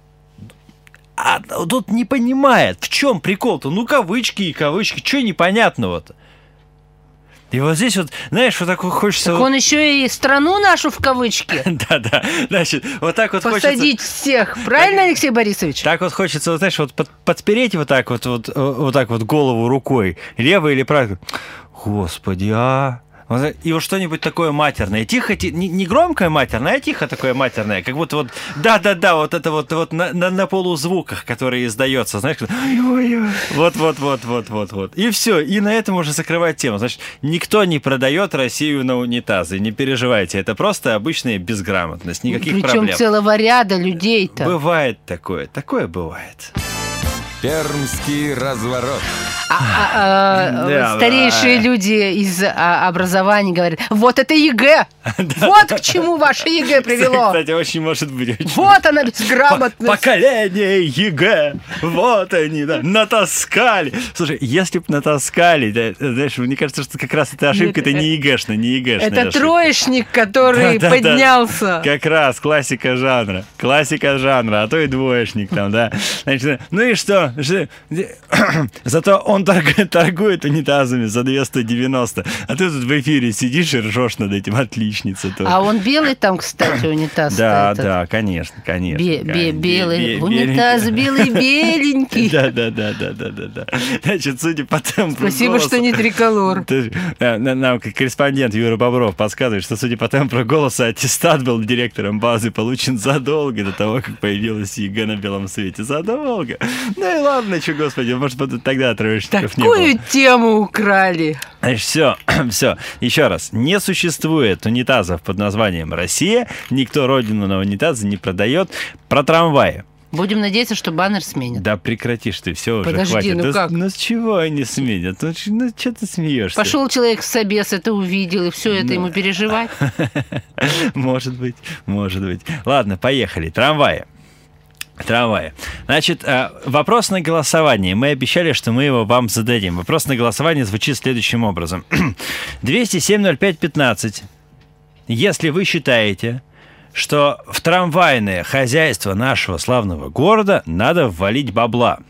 А тут не понимает, в чем прикол-то? Ну, кавычки и кавычки, что непонятного-то? И вот здесь вот, знаешь, вот так вот хочется... Так вот- он еще и страну нашу в кавычки Да-да, значит, вот так вот посадить хочется... всех. Правильно, Алексей Борисович? Так вот хочется, вот, знаешь, вот под- подпереть вот так вот, вот, вот так вот голову рукой, левой или правой. Господи, а... Вот, и вот что-нибудь такое матерное. Тихо, ти- не, не громкое матерное, а тихо такое матерное. Как будто вот, да-да-да, вот это вот, вот на, на, на полузвуках, которые издается, знаешь, как- вот-вот-вот-вот-вот-вот. И все, и на этом уже закрывать тему. Значит, никто не продает Россию на унитазы, не переживайте, это просто обычная безграмотность, никаких Причем проблем. целого ряда людей-то. Бывает такое, такое бывает. Пермский разворот. А, а, а, Да, старейшие да. люди из а, образования говорят, вот это ЕГЭ, вот к чему ваше ЕГЭ привело, Кстати, очень может быть. очень вот она безграмотность. Поколение ЕГЭ, вот они, да, натаскали. Слушай, если бы натаскали, да, знаешь, мне кажется, что как раз эта ошибка, это не ЕГЭшная, не ЕГЭшная Это ошибка. троечник, который Да-да-да. поднялся. Как раз классика жанра, классика жанра, а то и двоечник там, да. Значит, ну и что? Ж- Зато он он торгует, торгует унитазами за двести девяносто, а ты тут в эфире сидишь и ржешь над этим, отличница. Тоже. А он белый там, кстати, унитаз? Да, да, конечно, конечно. Бе- бе- белый, Бе- унитаз белый, беленький. Да, да, да, да, да, да, да. Значит, судя по тембру Спасибо, голоса- что не триколор. Ты- э, Нам как корреспондент Юра Бобров подсказывает, что, судя по тембру голоса, аттестат был директором базы получен задолго до того, как появилась ЕГЭ на белом свете. Задолго. Ну и ладно, что, господи, может, тогда троечников не было. Такую тему украли. Значит, все, все. Еще раз. Не существует унитазов под названием «Россия». Никто родину на унитазы не продает. Про трамваи. Будем надеяться, что баннер сменят. Да прекратишь ты, все уже, Подожди, хватит. ну Да, как? ну с чего они сменят? Ну, ч- ну что ты смеешься? Пошел человек в собес, это увидел, и все это ему переживать. Может быть, может быть. Ладно, поехали. Трамваи. Трамваи. Значит, э, вопрос на голосование. Мы обещали, что мы его вам зададим. Вопрос на голосование звучит следующим образом. двести семь ноль пять пятнадцать. Если вы считаете, что в трамвайное хозяйство нашего славного города надо ввалить бабла.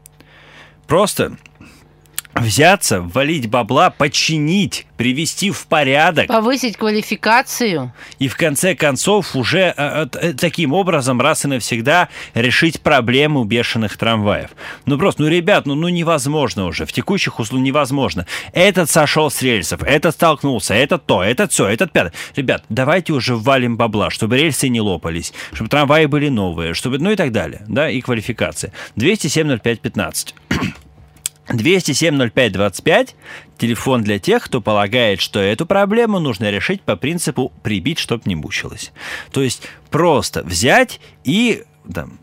Просто взяться, ввалить бабла, починить, привести в порядок. Повысить квалификацию. И в конце концов уже э, э, таким образом раз и навсегда решить проблему бешеных трамваев. Ну просто, ну ребят, ну, ну невозможно уже, в текущих условиях невозможно. Этот сошел с рельсов, этот столкнулся, этот то, этот все, этот пятый. Ребят, давайте уже ввалим бабла, чтобы рельсы не лопались, чтобы трамваи были новые, чтобы, ну и так далее, да, и квалификация. двести семь ноль пять пятнадцать. двести семь ноль пять двадцать пять – телефон для тех, кто полагает, что эту проблему нужно решить по принципу «прибить, чтоб не мучилось». То есть просто взять и там,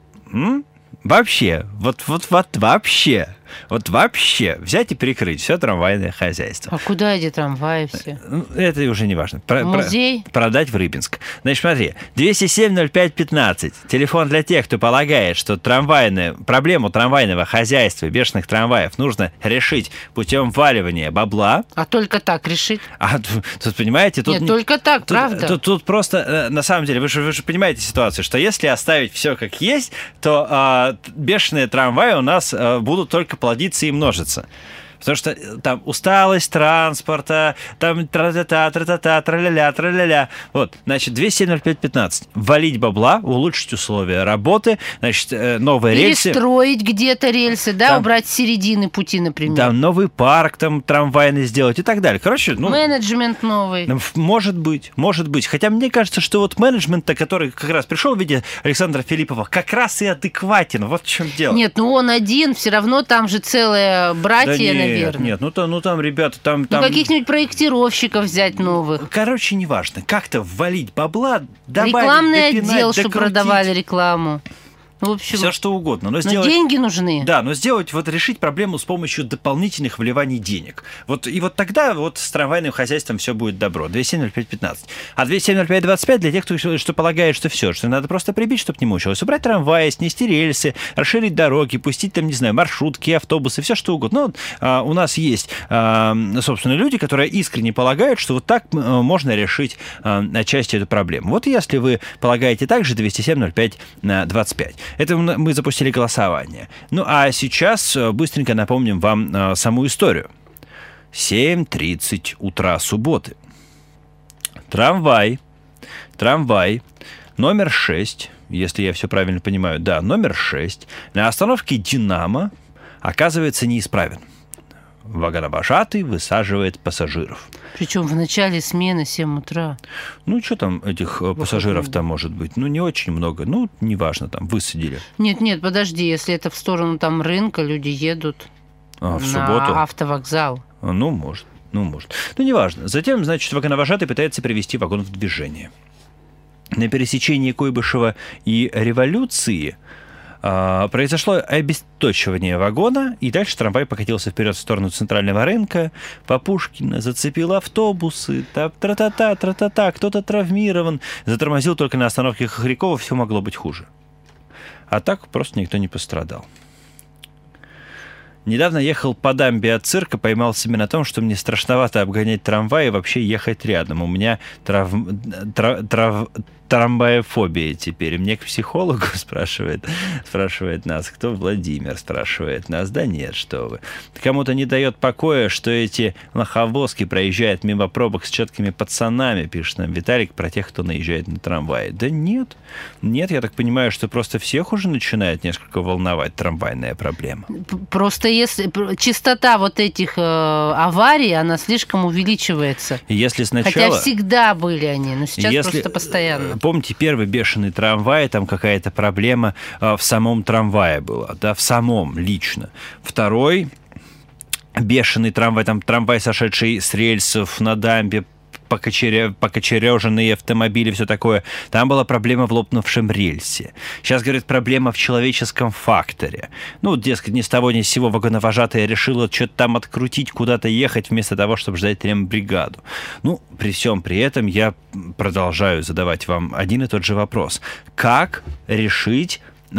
м? вообще, вот, вот, вот вообще, вот вообще взять и прикрыть все трамвайное хозяйство. А куда эти трамваи все? Ну, это уже не важно. Про- Музей? про- продать в Рыбинск. Значит, смотри, двести семь ноль пять пятнадцать. Телефон для тех, кто полагает, что трамвайная, проблему трамвайного хозяйства, бешеных трамваев нужно решить путем вваливания бабла. А только так решить? А тут, тут, понимаете, тут... Нет, только так, тут, правда. Тут, тут просто, э, на самом деле, вы же, вы же понимаете ситуацию, что если оставить все как есть, то э, бешеные трамваи у нас э, будут только плодиться и множиться. Потому что там усталость транспорта, там тра-та-та, тра-та-та, тра-ля-ля, тра-ля-ля. Вот, значит, двести семь ноль пять пятнадцать. Ввалить бабла, улучшить условия работы, значит, новые рельсы. Перестроить где-то рельсы, да, Там- убрать с середины пути, например. Там новый парк там трамвайный сделать и так далее. Короче, ну... Менеджмент новый. Ну, может быть, может быть. Хотя мне кажется, что вот менеджмент-то, который как раз пришел в виде Александра Филиппова, как раз и адекватен. Вот в чем дело. Нет, ну он один, все равно там же целые братья, да нет, наверное. нет, ну там, ну там, ребята, там... Ну, там... каких-нибудь проектировщиков взять новых. Короче, неважно. Как-то ввалить бабла, добавить, Рекламный допинать, отдел, чтобы докрутить. продавали рекламу. Ну, в общем, Все что угодно. Но, но сделать... деньги нужны. Да, но сделать, вот решить проблему с помощью дополнительных вливаний денег. Вот, и вот тогда вот с трамвайным хозяйством все будет добро. двести семь ноль пять пятнадцать. А двести семь ноль пять двадцать пять для тех, кто что полагает, что все, что надо просто прибить, чтобы не мучилось. Убрать трамваи, снести рельсы, расширить дороги, пустить там, не знаю, маршрутки, автобусы, все что угодно. Ну, вот, а, у нас есть, а, собственно, люди, которые искренне полагают, что вот так а, можно решить а, отчасти эту проблему. Вот если вы полагаете так же, двести семь ноль пять двадцать пять. Это мы запустили голосование. Ну, а сейчас быстренько напомним вам э, саму историю. семь тридцать утра субботы. Трамвай, трамвай, номер шесть, если я все правильно понимаю, да, номер шесть, на остановке «Динамо» оказывается неисправен. Вагоновожатый высаживает пассажиров. Причем в начале смены семь утра. Ну, что там этих э, пассажиров-то может быть? Ну, не очень много. Ну, неважно, там высадили. Нет, нет, подожди, если это в сторону там рынка, люди едут А, в на субботу? автовокзал. Ну, может. Ну, может. Ну, неважно. Затем, значит, вагоновожатый пытается привести вагон в движение. На пересечении Куйбышева и Революции а, произошло обесточивание вагона, и дальше трамвай покатился вперед в сторону центрального рынка, по Пушкина, зацепил автобусы, тра-та-та, тра-та-та, кто-то травмирован, затормозил только на остановке Хохрякова, все могло быть хуже. А так просто никто не пострадал. Недавно ехал по дамбе от цирка, поймал себя на том, что мне страшновато обгонять трамвай и вообще ехать рядом. У меня трав... трав... трав... трамваефобия теперь. Мне к психологу спрашивает, спрашивает нас. Кто? Владимир спрашивает нас. Да нет, что вы. Кому-то не дает покоя, что эти лоховозки проезжают мимо пробок с четкими пацанами, пишет нам Виталик, про тех, кто наезжает на трамвай. Да нет. Нет, я так понимаю, что просто всех уже начинает несколько волновать трамвайная проблема. Просто если частота вот этих э, аварий, она слишком увеличивается. Если сначала... Хотя всегда были они, но сейчас если, просто постоянно. Помните, первый бешеный трамвай, там какая-то проблема э, в самом трамвае была, да, в самом лично. Второй бешеный трамвай, там трамвай, сошедший с рельсов на дамбе, покочеря... покочереженные автомобили, все такое. Там была проблема в лопнувшем рельсе. Сейчас, говорят, проблема в человеческом факторе. Ну, дескать, ни с того ни с сего вагоновожатая решила что-то там открутить, куда-то ехать, вместо того, чтобы ждать рембригаду. Ну, при всем при этом я продолжаю задавать вам один и тот же вопрос. Как решить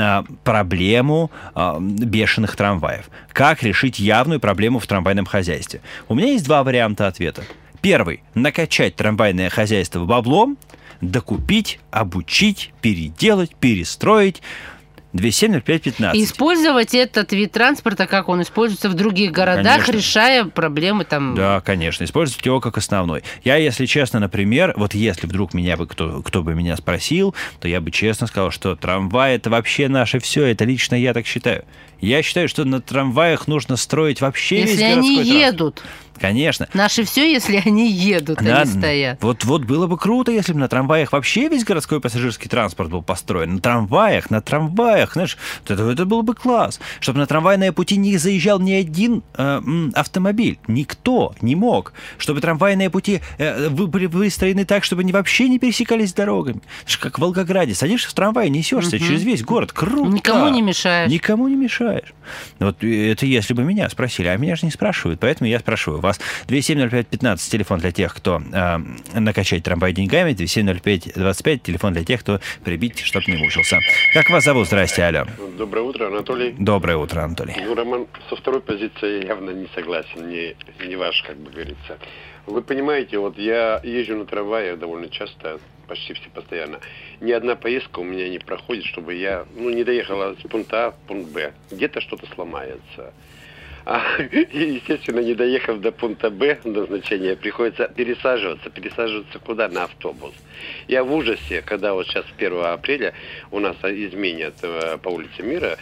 проблему э, бешеных трамваев? Как решить явную проблему в трамвайном хозяйстве? У меня есть два варианта ответа. Первый – накачать трамвайное хозяйство баблом, докупить, обучить, переделать, перестроить. двести семь ноль пять пятнадцать. И использовать этот вид транспорта, как он используется в других городах, конечно, решая проблемы там. Да, конечно, использовать его как основной. Я, если честно, например, вот если вдруг меня бы кто, кто бы меня спросил, то я бы честно сказал, что трамвай – это вообще наше все, это лично я так считаю. Я считаю, что на трамваях нужно строить вообще если весь городской они транспорт. едут. Конечно. Наше все, если они едут, да, они стоят. Вот, вот было бы круто, если бы на трамваях вообще весь городской пассажирский транспорт был построен. На трамваях, на трамваях, знаешь, это, это было бы класс. Чтобы на трамвайные пути не заезжал ни один э, автомобиль. Никто не мог. Чтобы трамвайные пути э, были выстроены так, чтобы они вообще не пересекались с дорогами. Знаешь, как в Волгограде. Садишься в трамвай, несешься угу. через весь город. Круто. Никому не мешаешь. Никому не мешаешь. Вот это если бы меня спросили. А меня же не спрашивают, поэтому я спрашиваю вас. двести семь ноль пять пятнадцать, телефон для тех, кто э, накачать трамвай деньгами. двести семь ноль пять двадцать пять, телефон для тех, кто прибить, чтоб не мучился. Как вас зовут? Здрасте, алло. Доброе утро, Анатолий. Доброе утро, Анатолий. Ну, Роман, со второй позицией явно не согласен, не, не ваш, как бы говорится. Вы понимаете, вот я езжу на трамваях довольно часто, почти все постоянно. Ни одна поездка у меня не проходит, чтобы я, ну, не доехала с пункта А в пункт Б. Где-то что-то сломается. А, и, естественно, не доехав до пункта Б, назначения, приходится пересаживаться. Пересаживаться куда? На автобус. Я в ужасе, когда вот сейчас первого апреля у нас изменят э, по улице Мира,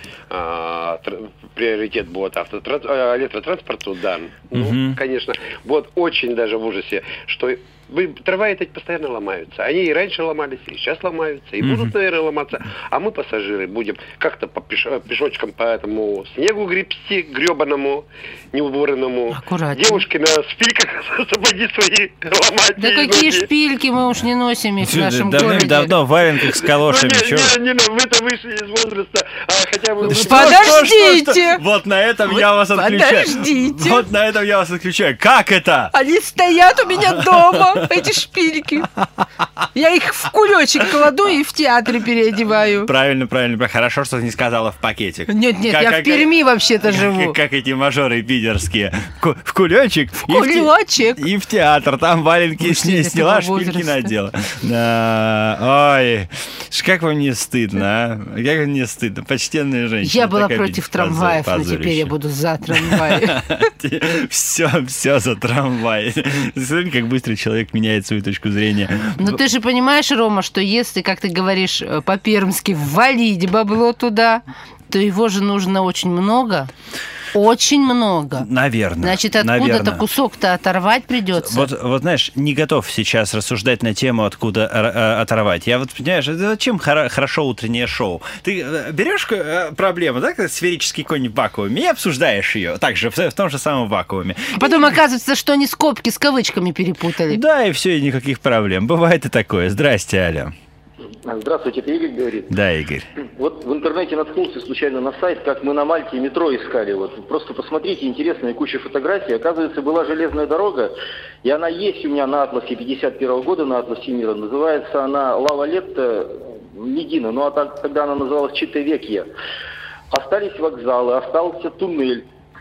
э, тр- приоритет будет автотранс- э, электротранспорту дан. Ну, угу. Конечно, вот очень даже в ужасе, что трамваи эти постоянно ломаются. Они и раньше ломались, и сейчас ломаются, и mm-hmm. будут, наверное, ломаться. А мы, пассажиры, будем как-то по пеш- пешочком по этому снегу гребсти, гребаному, неуборенному. Аккуратно. Девушки на шпильках сапоги свои ломать. Да какие ноги. Шпильки, мы уж не носим их в нашем городе. Давным-давно в валенках с калошами. Не, не, не, вы-то вышли из возраста, а хотя бы... Подождите! Вот на этом я вас отключаю. Подождите! Вот на этом я вас отключаю. Как это? Они стоят у меня дома. Эти шпильки. Я их в кулечек кладу и в театре переодеваю. Правильно, правильно. Хорошо, что ты не сказала в пакетик. Нет, нет, как, я как, в Перми вообще-то как, живу. Как, как эти мажоры питерские. В кулечек. В кулечек. И в, и в театр. Там валенки сня, сняла, шпильки надела. Да. Ой, как вам не стыдно, а? Как вам не стыдно? Почтенная женщина. Я была против трамваев, но теперь я буду за трамваи. Все, все за трамвай. Смотри, как быстро человек меняет свою точку зрения. Но ты же понимаешь, Рома, что если, как ты говоришь по-пермски, ввалить бабло туда, то его же нужно очень много. Очень много. Наверное. Значит, откуда-то кусок-то оторвать придется. Вот, вот, знаешь, не готов сейчас рассуждать на тему, откуда оторвать. Я вот, понимаешь, зачем хорошо утреннее шоу? Ты берешь проблему, да, как сферический конь в вакууме, и обсуждаешь ее также в, в том же самом вакууме. А потом оказывается, что они скобки с кавычками перепутали. Да, и все, и никаких проблем. Бывает и такое. Здрасте, алло. Здравствуйте, это Игорь говорит. Да, Игорь. Вот в интернете наткнулся случайно на сайт, как мы на Мальте метро искали. Вот просто посмотрите, интересная куча фотографий. Оказывается, была железная дорога, и она есть у меня на атласе пятьдесят первого года, на атласе мира. Называется она Ла Валетта Медина, ну а так, тогда она называлась Читавекья. Остались вокзалы, остался туннель.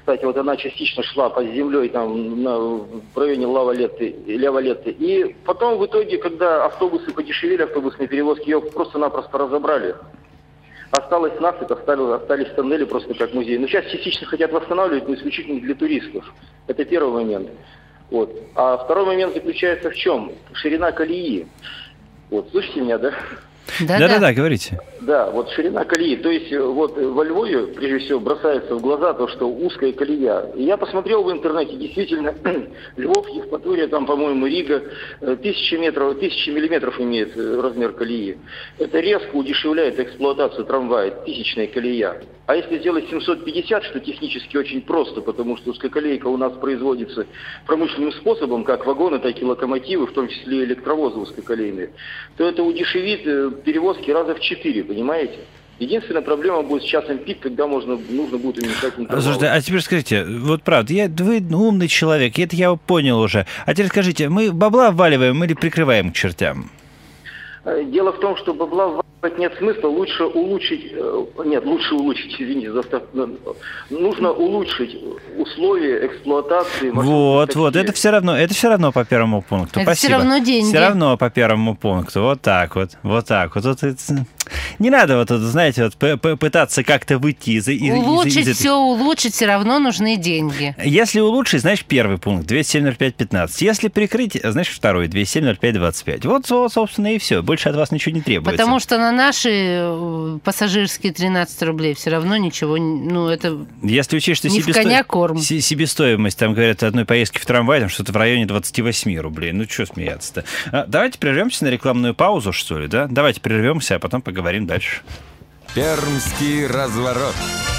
Кстати, вот она частично шла под землей там на, в районе Лавалетты, Лавалетты. И потом в итоге, когда автобусы подешевели, автобусные перевозки, ее просто-напросто разобрали. Осталось насыпь, остались, остались тоннели просто как музей. Но сейчас частично хотят восстанавливать, но исключительно для туристов. Это первый момент. Вот. А второй момент заключается в чем? Ширина колеи. Вот, слышите меня, да? Да-да-да, говорите. Да, вот ширина колеи. То есть вот во Львове, прежде всего, бросается в глаза то, что узкая колея. И я посмотрел в интернете, действительно, Львов, Евпатория, там, по-моему, Рига, тысячи метров, тысячи миллиметров имеет размер колеи. Это резко удешевляет эксплуатацию трамвая, тысячная колея. А если сделать семьсот пятьдесят, что технически очень просто, потому что узкоколейка у нас производится промышленным способом, как вагоны, так и локомотивы, в том числе электровозы узкоколейные, то это удешевит перевозки раза в четыре, понимаете? Единственная проблема будет с часом пик, когда можно, нужно будет уменьшать интервалы. Слушайте, а теперь скажите, вот правда, я, вы умный человек, это я понял уже. А теперь скажите, мы бабла вваливаем или прикрываем к чертям? Дело в том, что бабла вваливать нет смысла, лучше улучшить, нет, лучше улучшить, извините, застав... нужно улучшить условия эксплуатации. Вот, вот, это все равно, это все равно по первому пункту. Это Спасибо. все равно деньги. Все равно по первому пункту, вот так вот, вот так вот. вот это... Не надо вот, вот знаете, вот пытаться как-то выйти из... из улучшить из, из... все, улучшить, все равно нужны деньги. Если улучшить, значит, первый пункт, двести семь ноль пять пятнадцать. Если прикрыть, значит, второй, двести семь ноль пять двадцать пять. Вот, вот, собственно, и все. Больше от вас ничего не требуется. Потому что на наши пассажирские тринадцать рублей все равно ничего, ну, это Если учесть, что не себесто... в коня корм. себестоимость, там, говорят, одной поездки в трамвае, там что-то в районе двадцать восемь рублей. Ну, что смеяться-то? А, давайте прервемся на рекламную паузу, что ли, да? Давайте прервемся, а потом поговорим дальше. Пермский разворот.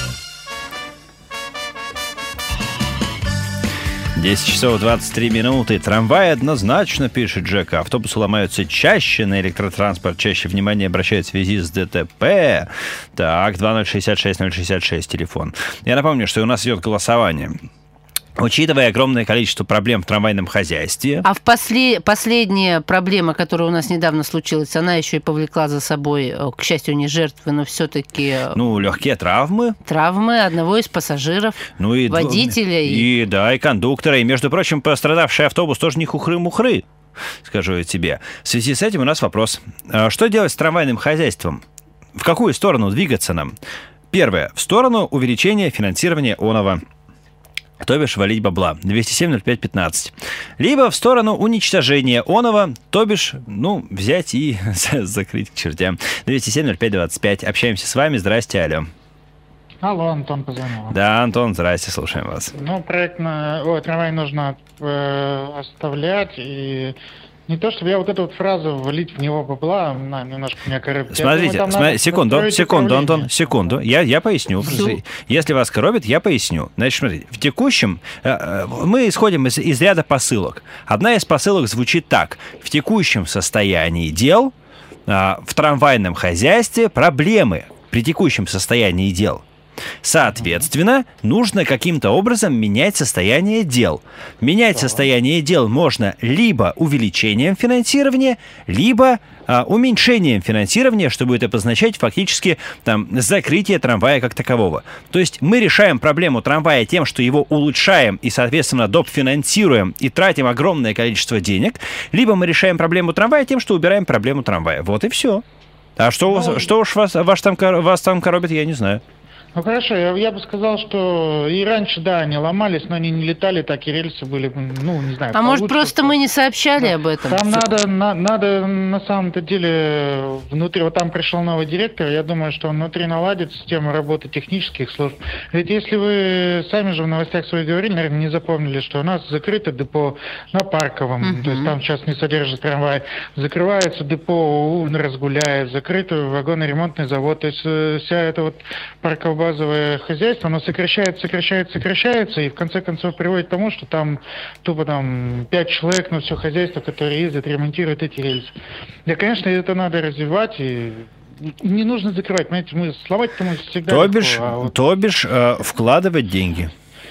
десять часов двадцать три минуты. Трамвай однозначно, пишет Джека. Автобусы ломаются чаще, на электротранспорт чаще внимание обращают в связи с ДТП. Так, два ноль шесть шесть ноль шесть шесть телефон. Я напомню, что у нас идет голосование. Учитывая огромное количество проблем в трамвайном хозяйстве... А в после... последняя проблема, которая у нас недавно случилась, она еще и повлекла за собой, к счастью, не жертвы, но все-таки... Ну, легкие травмы. Травмы одного из пассажиров, ну, и водителя. И, и, да, и кондуктора. И, между прочим, пострадавший автобус тоже не хухры-мухры, скажу я тебе. В связи с этим у нас вопрос. Что делать с трамвайным хозяйством? В какую сторону двигаться нам? Первое. В сторону увеличения финансирования оного. То бишь валить бабла. двести семь ноль пять пятнадцать. Либо в сторону уничтожения оного, то бишь, ну, взять и закрыть к чертям. двести семь ноль пять двадцать пять. Общаемся с вами. Здрасте, алло. Алло, Антон позвонил. Да, Антон, здрасте, слушаем вас. Ну, проект на... О, трамвай нужно э, оставлять и... Не то, чтобы я вот эту вот фразу «валить в него бабла», она немножко меня коробит. Смотрите, думаю, смотри, секунду, секунду, Антон, секунду. Я, я поясню. Если вас коробит, я поясню. Значит, смотрите, в текущем... Мы исходим из, из ряда посылок. Одна из посылок звучит так. В текущем состоянии дел в трамвайном хозяйстве проблемы при текущем состоянии дел. Соответственно, нужно каким-то образом менять состояние дел. Менять состояние дел можно либо увеличением финансирования, либо а, уменьшением финансирования, что будет обозначать фактически там, закрытие трамвая как такового. То есть мы решаем проблему трамвая тем, что его улучшаем и, соответственно, допфинансируем и тратим огромное количество денег, либо мы решаем проблему трамвая тем, что убираем проблему трамвая. Вот и все. А что, у вас, что уж вас, вас, там, вас там коробит, я не знаю. Ну хорошо, я, я бы сказал, что и раньше, да, они ломались, но они не летали, так и рельсы были, ну, не знаю. А может, просто мы не сообщали да. об этом? Там надо, на, надо на самом-то деле внутри, вот там пришел новый директор, я думаю, что он внутри наладит систему работы технических служб. Ведь если вы сами же в новостях своих говорили, наверное, не запомнили, что у нас закрыто депо на Парковом, uh-huh. то есть там сейчас не содержит трамвай, закрывается депо у Разгуляев, закрыт вагоноремонтный завод, то есть вся эта вот парковая базовое хозяйство, оно сокращается, сокращается, сокращается, и в конце концов приводит к тому, что там тупо там пять человек на все хозяйство, которые ездят, ремонтируют эти рельсы. Да, конечно, это надо развивать, и не нужно закрывать, понимаете, мы сломать-то мы всегда... То бишь, а вот... то бишь э, вкладывать деньги.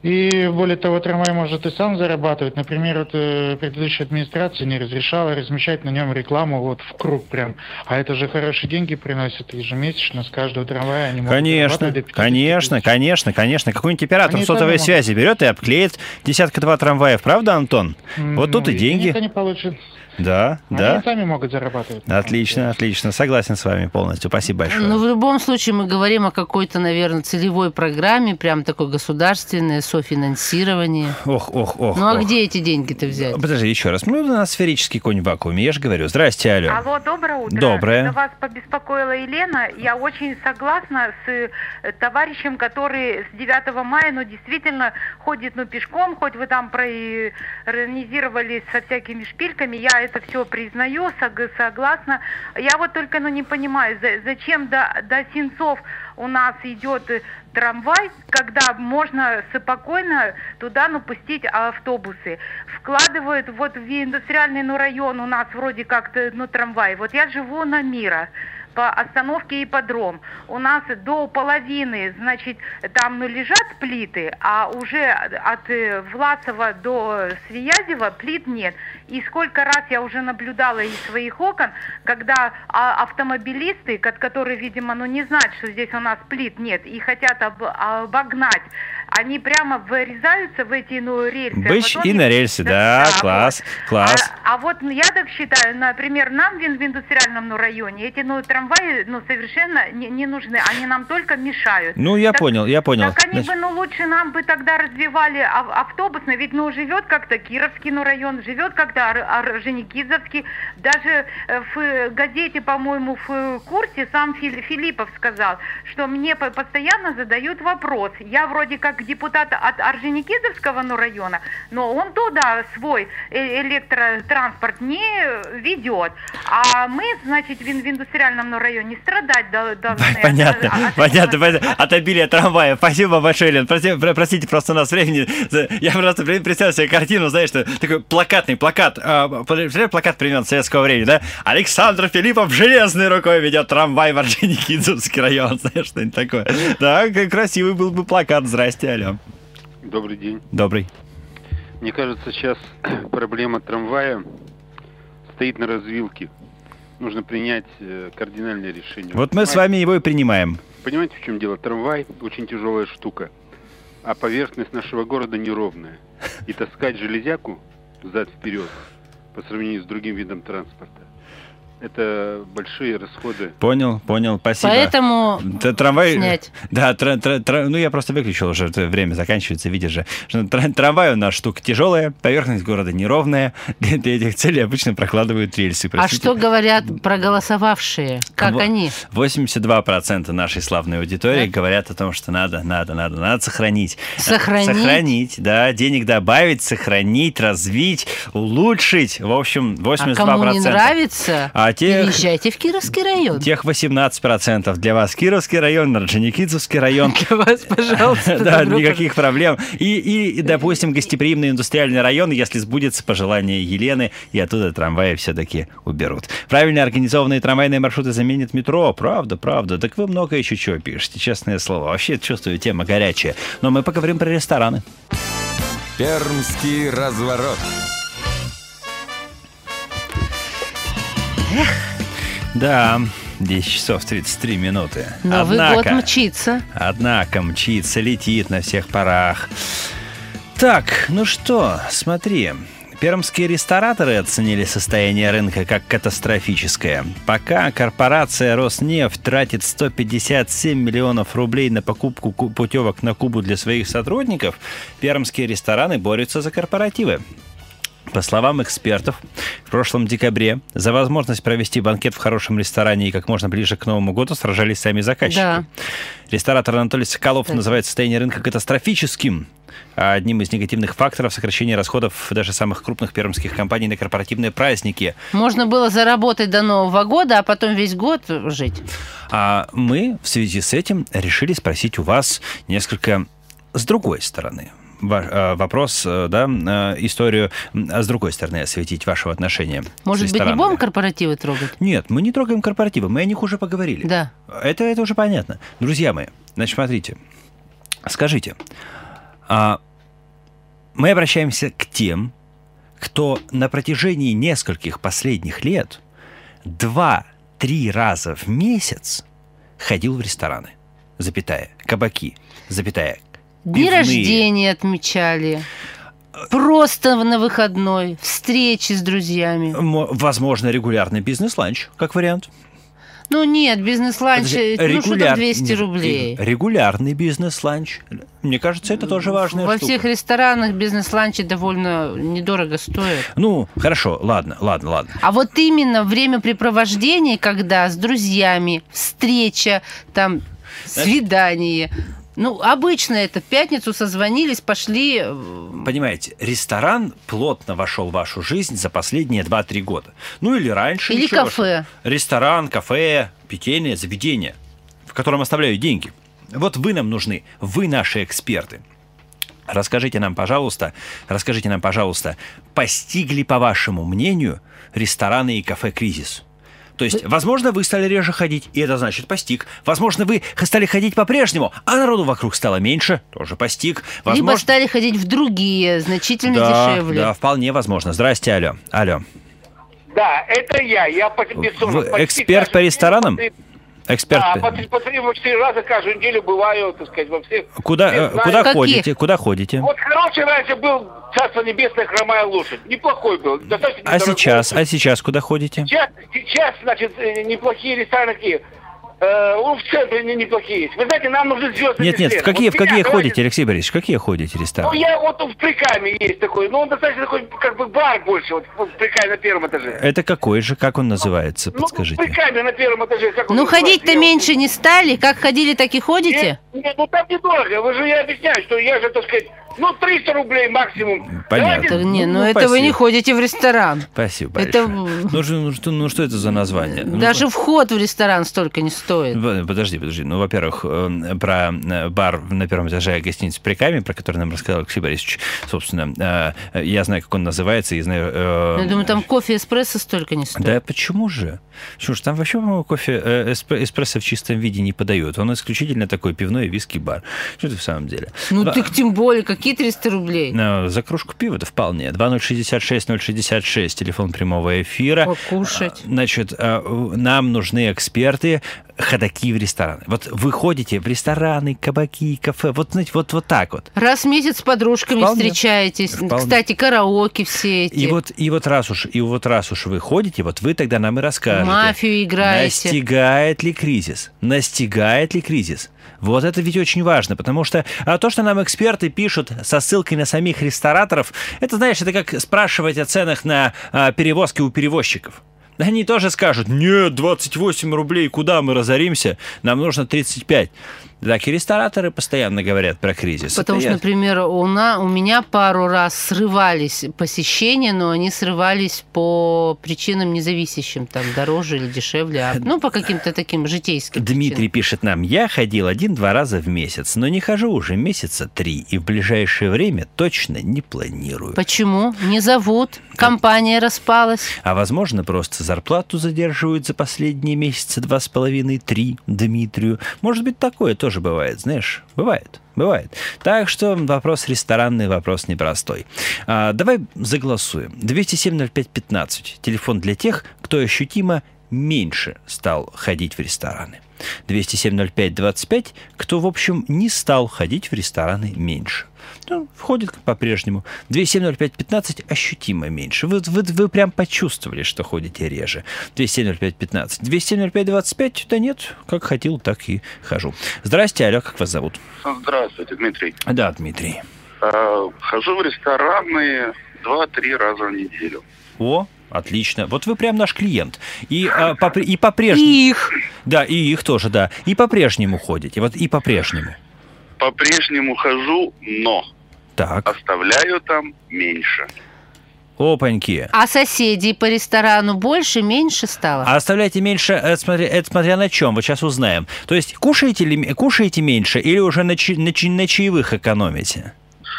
И более того, трамвай может и сам зарабатывать. Например, вот э, предыдущая администрация не разрешала размещать на нем рекламу вот в круг прям. А это же хорошие деньги приносят ежемесячно с каждого трамвая. Они конечно, конечно, конечно, конечно. Какой-нибудь оператор Они сотовой сами связи берет и обклеит десятка-два трамваев. Правда, Антон? М, Вот тут ну, и деньги. Они получат. Да, Они да. сами могут зарабатывать. Отлично, отлично. Согласен с вами полностью. Спасибо большое. Ну, в любом случае, мы говорим о какой-то, наверное, целевой программе, прям такой государственное софинансирование. Ох, ох, ох. Ну, а ох. где эти деньги-то взять? Подожди, еще раз. Мы на сферический конь в вакууме. Я же говорю. Здрасте, алло. Алло, доброе утро. Доброе. Это вас побеспокоила Елена. Я очень согласна с э, товарищем, который с девятого мая, ну, действительно, ходит, ну, пешком, хоть вы там проиронизировали со всякими шпильками, я это все признаю, сог- согласна. Я вот только, ну, не понимаю, за- зачем до, до Сенцов у нас идет э, трамвай, когда можно спокойно туда, ну, пустить автобусы. Вкладывают вот в индустриальный, ну, район у нас вроде как-то, ну, трамвай. Вот я живу на Мира, по остановке Ипподром. У нас до половины, значит, там, ну, лежат плиты, а уже от э, Власова до Свиязева плит нет. И сколько раз я уже наблюдала из своих окон, когда а, автомобилисты, ко- которые, видимо, ну, не знают, что здесь у нас плит нет, и хотят об- обогнать, они прямо вырезаются в эти, ну, рельсы. а Быч потом и их- на рельсы, да, класс, вот. класс. А, а вот я так считаю, например, нам в, ин- в индустриальном, ну, районе эти, ну, трамваи, ну, совершенно не, не нужны, они нам только мешают. Ну, я Так- понял, я понял. Так они Значит, бы, ну, лучше нам бы тогда развивали ав- автобусный, ведь, ну, живет как-то Кировский, ну, район, живет как-то Ор- Орджоникидзевский. Даже э, в э, газете, по-моему, в э, курсе сам Фили- Филиппов сказал, что мне по- постоянно задают вопрос. Я вроде как депутат от Орджоникидзевского, ну, района, но он туда свой э- электротранспорт не ведет. А мы, значит, в, ин- в индустриальном, ну, районе страдать дол- должны. Понятно, От- от- понятно, от- понятно. От обилия трамвая. Спасибо большое, Лен. Прости- про- Простите, просто у нас времени. Я просто при- представил себе картину, знаешь, что такой плакатный плакат, а, представляешь, плакат времен советского времени, да? Александр Филиппов железной рукой ведет трамвай в Орджоникидзевский район, знаешь, что-нибудь такое. Да, как красивый был бы плакат. Здрасте, алло. Добрый день. Добрый. Мне кажется, сейчас проблема трамвая стоит на развилке. Нужно принять э, кардинальное решение. Вот мы с вами его и принимаем. Понимаете, в чем дело? Трамвай очень тяжелая штука, а поверхность нашего города неровная. И таскать железяку взад-вперед по сравнению с другим видом транспорта — это большие расходы. Понял, понял, спасибо. Поэтому Т- Трамвай... снять. Да, тра- тра- тра- ну я просто выключил уже, это время заканчивается, видишь же. Что тра- Трамвай у нас штука тяжелая, поверхность города неровная. Для для этих целей обычно прокладывают рельсы. А простите. что говорят проголосовавшие? Как Во- они? восемьдесят два процента нашей славной аудитории Да? говорят о том, что надо, надо, надо, надо сохранить. Сохранить? Сохранить, да, денег добавить, сохранить, развить, улучшить. В общем, А восемьдесят два процента. кому не нравится, А тех- езжайте в Кировский район. Тех восемнадцать процентов для вас Кировский район, Орджоникидзевский район. Для вас, пожалуйста. Да, добро никаких проблем. И, и, допустим, гостеприимный индустриальный район, если сбудется пожелание Елены, и оттуда трамваи все-таки уберут. Правильно организованные трамвайные маршруты заменят метро. Правда, правда. Так вы много еще чего пишете, честное слово. Вообще, чувствую, тема горячая. Но мы поговорим про рестораны. Пермский разворот. Да, десять часов тридцать три минуты. Новый Однако- год мчится. Однако мчится, летит на всех парах. Так, ну что, смотри. Пермские рестораторы оценили состояние рынка как катастрофическое. Пока корпорация «Роснефть» тратит сто пятьдесят семь миллионов рублей на покупку ку- путевок на Кубу для своих сотрудников, пермские рестораны борются за корпоративы. По словам экспертов, в прошлом декабре за возможность провести банкет в хорошем ресторане и как можно ближе к Новому году сражались сами заказчики. Да. Ресторатор Анатолий Соколов Да. называет состояние рынка катастрофическим. А одним из негативных факторов сокращение расходов даже самых крупных пермских компаний на корпоративные праздники. Можно было заработать до Нового года, а потом весь год жить. А мы в связи с этим решили спросить у вас несколько с другой стороны. Ва- э, Вопрос, э, да, э, историю м, а с другой стороны осветить вашего отношения с Может быть, не ресторанами. будем корпоративы трогать? Нет, мы не трогаем корпоративы, мы о них уже поговорили. Да. Это, это уже понятно. Друзья мои, значит, смотрите, скажите, а мы обращаемся к тем, кто на протяжении нескольких последних лет два-три раза в месяц ходил в рестораны, запятая, кабаки, запятая, Дни пивные. рождения отмечали. Просто на выходной. Встречи с друзьями. М- Возможно, регулярный бизнес-ланч, как вариант. Ну нет, бизнес-ланч, Подожди, ну что-то регуляр- двести нет, рублей. Регулярный бизнес-ланч. Мне кажется, это тоже важная Во штука. всех ресторанах бизнес-ланчи довольно недорого стоят. Ну, хорошо, ладно, ладно, ладно. А вот именно времяпрепровождение, когда с друзьями, встреча, там, свидание. Ну, обычно это в пятницу созвонились, пошли. Понимаете, ресторан плотно вошел в вашу жизнь за последние два-три года. Ну, или раньше. Или еще кафе. вошел. Ресторан, кафе, питейное заведение, в котором оставляют деньги. Вот вы нам нужны, вы наши эксперты. Расскажите нам, пожалуйста, расскажите нам, пожалуйста, постигли, по вашему мнению, рестораны и кафе кризис? То есть, возможно, вы стали реже ходить, и это значит постиг. Возможно, вы стали ходить по-прежнему, а народу вокруг стало меньше, тоже постиг. Возможно... Либо стали ходить в другие, значительно да, дешевле. Да, вполне возможно. Здрасте, алло. Алло. Да, это я. Я по Вы эксперт по ресторанам? Эксперт. Да, по три, по три, по четыре раза каждую неделю бываю, так сказать, во всех. Куда, всех э, знаю. куда Каких? ходите? Куда ходите? Вот хороший раньше был «Царство небесное, хромая лошадь». Неплохой был. Достаточно А недорогой. сейчас? А сейчас куда ходите? Сейчас, сейчас, значит, э, неплохие рестораны какие. Э, ну, в центре не- неплохие есть. Вы знаете, нам нужны звезды. Нет, нет, в какие, в какие ходите, Алексей Борисович? В какие ходите Ну, рестораны? я вот в Прикаме есть такой, ну, он достаточно такой, как бы бар больше, вот в Прикаме на первом этаже. Это какой же? Как он называется? Ну, в Подскажите. Прикаме на первом этаже. Как он Ну, называется? ходить-то Я- меньше не стали. Как ходили, так и ходите? Нет, нет, ну там недорого. Вы же, я объясняю, что я же, так сказать, ну, триста рублей максимум. Понятно. Да не, ну, Ну, это вы спасибо. не ходите в ресторан. Спасибо Это- большое. Ну, же- ну, что, ну, что это за название? Ну, Даже вход в ресторан столько не стоит. В- Подожди, подожди. Ну, во-первых, э, про э, бар на первом этаже гостиницы Приками, про который нам рассказал Алексей Борисович, собственно, э, я знаю, как он называется, и знаю... э, Я думаю, там кофе эспрессо столько не стоит. Да почему же? Почему же? Там вообще, по-моему, кофе э, эспр- эспрессо в чистом виде не подают. Он исключительно такой пивной виски-бар. Что это в самом деле? Ну, Два- так тем более, какие триста рублей? Э, За кружку пива-то вполне. два ноль шестьдесят шесть ноль шестьдесят шесть, телефон прямого эфира. Покушать. Значит, э, нам нужны эксперты, ходоки в рестораны. Вот вы ходите в рестораны, кабаки, кафе, вот, знаете, вот, вот так вот. Раз в месяц с подружками Вполне. встречаетесь. Вполне. Кстати, караоке все эти. И вот, и вот раз уж, и вот раз уж вы ходите, вот вы тогда нам и расскажете. Мафию играете. Настигает ли кризис? Настигает ли кризис? Вот это ведь очень важно, потому что а то, что нам эксперты пишут со ссылкой на самих рестораторов, это, знаешь, это как спрашивать о ценах на а, перевозки у перевозчиков. Они тоже скажут: нет, двадцать восемь рублей, куда мы разоримся? Нам нужно тридцать пять. Так и рестораторы постоянно говорят про кризис. Потому Это что, я- например, у, на, у меня пару раз срывались посещения, но они срывались по причинам независящим, там, дороже или дешевле, а, ну, по каким-то таким житейским Дмитрий причинам. пишет нам: я ходил один-два раза в месяц, но не хожу уже месяца три, и в ближайшее время точно не планирую. Почему? Не зовут, компания распалась. А возможно, просто зарплату задерживают за последние месяца два с половиной, три Дмитрию. Может быть, такое тоже бывает, знаешь, бывает. Бывает. Так что вопрос ресторанный, вопрос непростой. А, давай заголосуем. двести семь ноль пять пятнадцать. Телефон для тех, кто ощутимо меньше стал ходить в рестораны. двести семь ноль пять двадцать пять. Кто, в общем, не стал ходить в рестораны меньше. Ну, входит по-прежнему. двести семь ноль пять пятнадцать ощутимо меньше. Вы, вы, вы прям почувствовали, что ходите реже. двести семь ноль пять пятнадцать. двести семь ноль пять двадцать пять. Да нет, как хотел, так и хожу. Здрасте, алло, как вас зовут? Здравствуйте, Дмитрий. Да, Дмитрий. А, Хожу в рестораны два-три раза в неделю. О, отлично. Вот вы прям наш клиент. И, а, по, и по-прежнему... И их. Да, и их тоже, да. И по-прежнему ходите. Вот и по-прежнему. По-прежнему хожу, но Так. оставляю там меньше. Опаньки. А соседей по ресторану больше, меньше стало? А оставляйте меньше, это смотря, это смотря на чем, вот сейчас узнаем. То есть кушаете, ли, кушаете меньше или уже на, чи, на, чи, на чаевых экономите?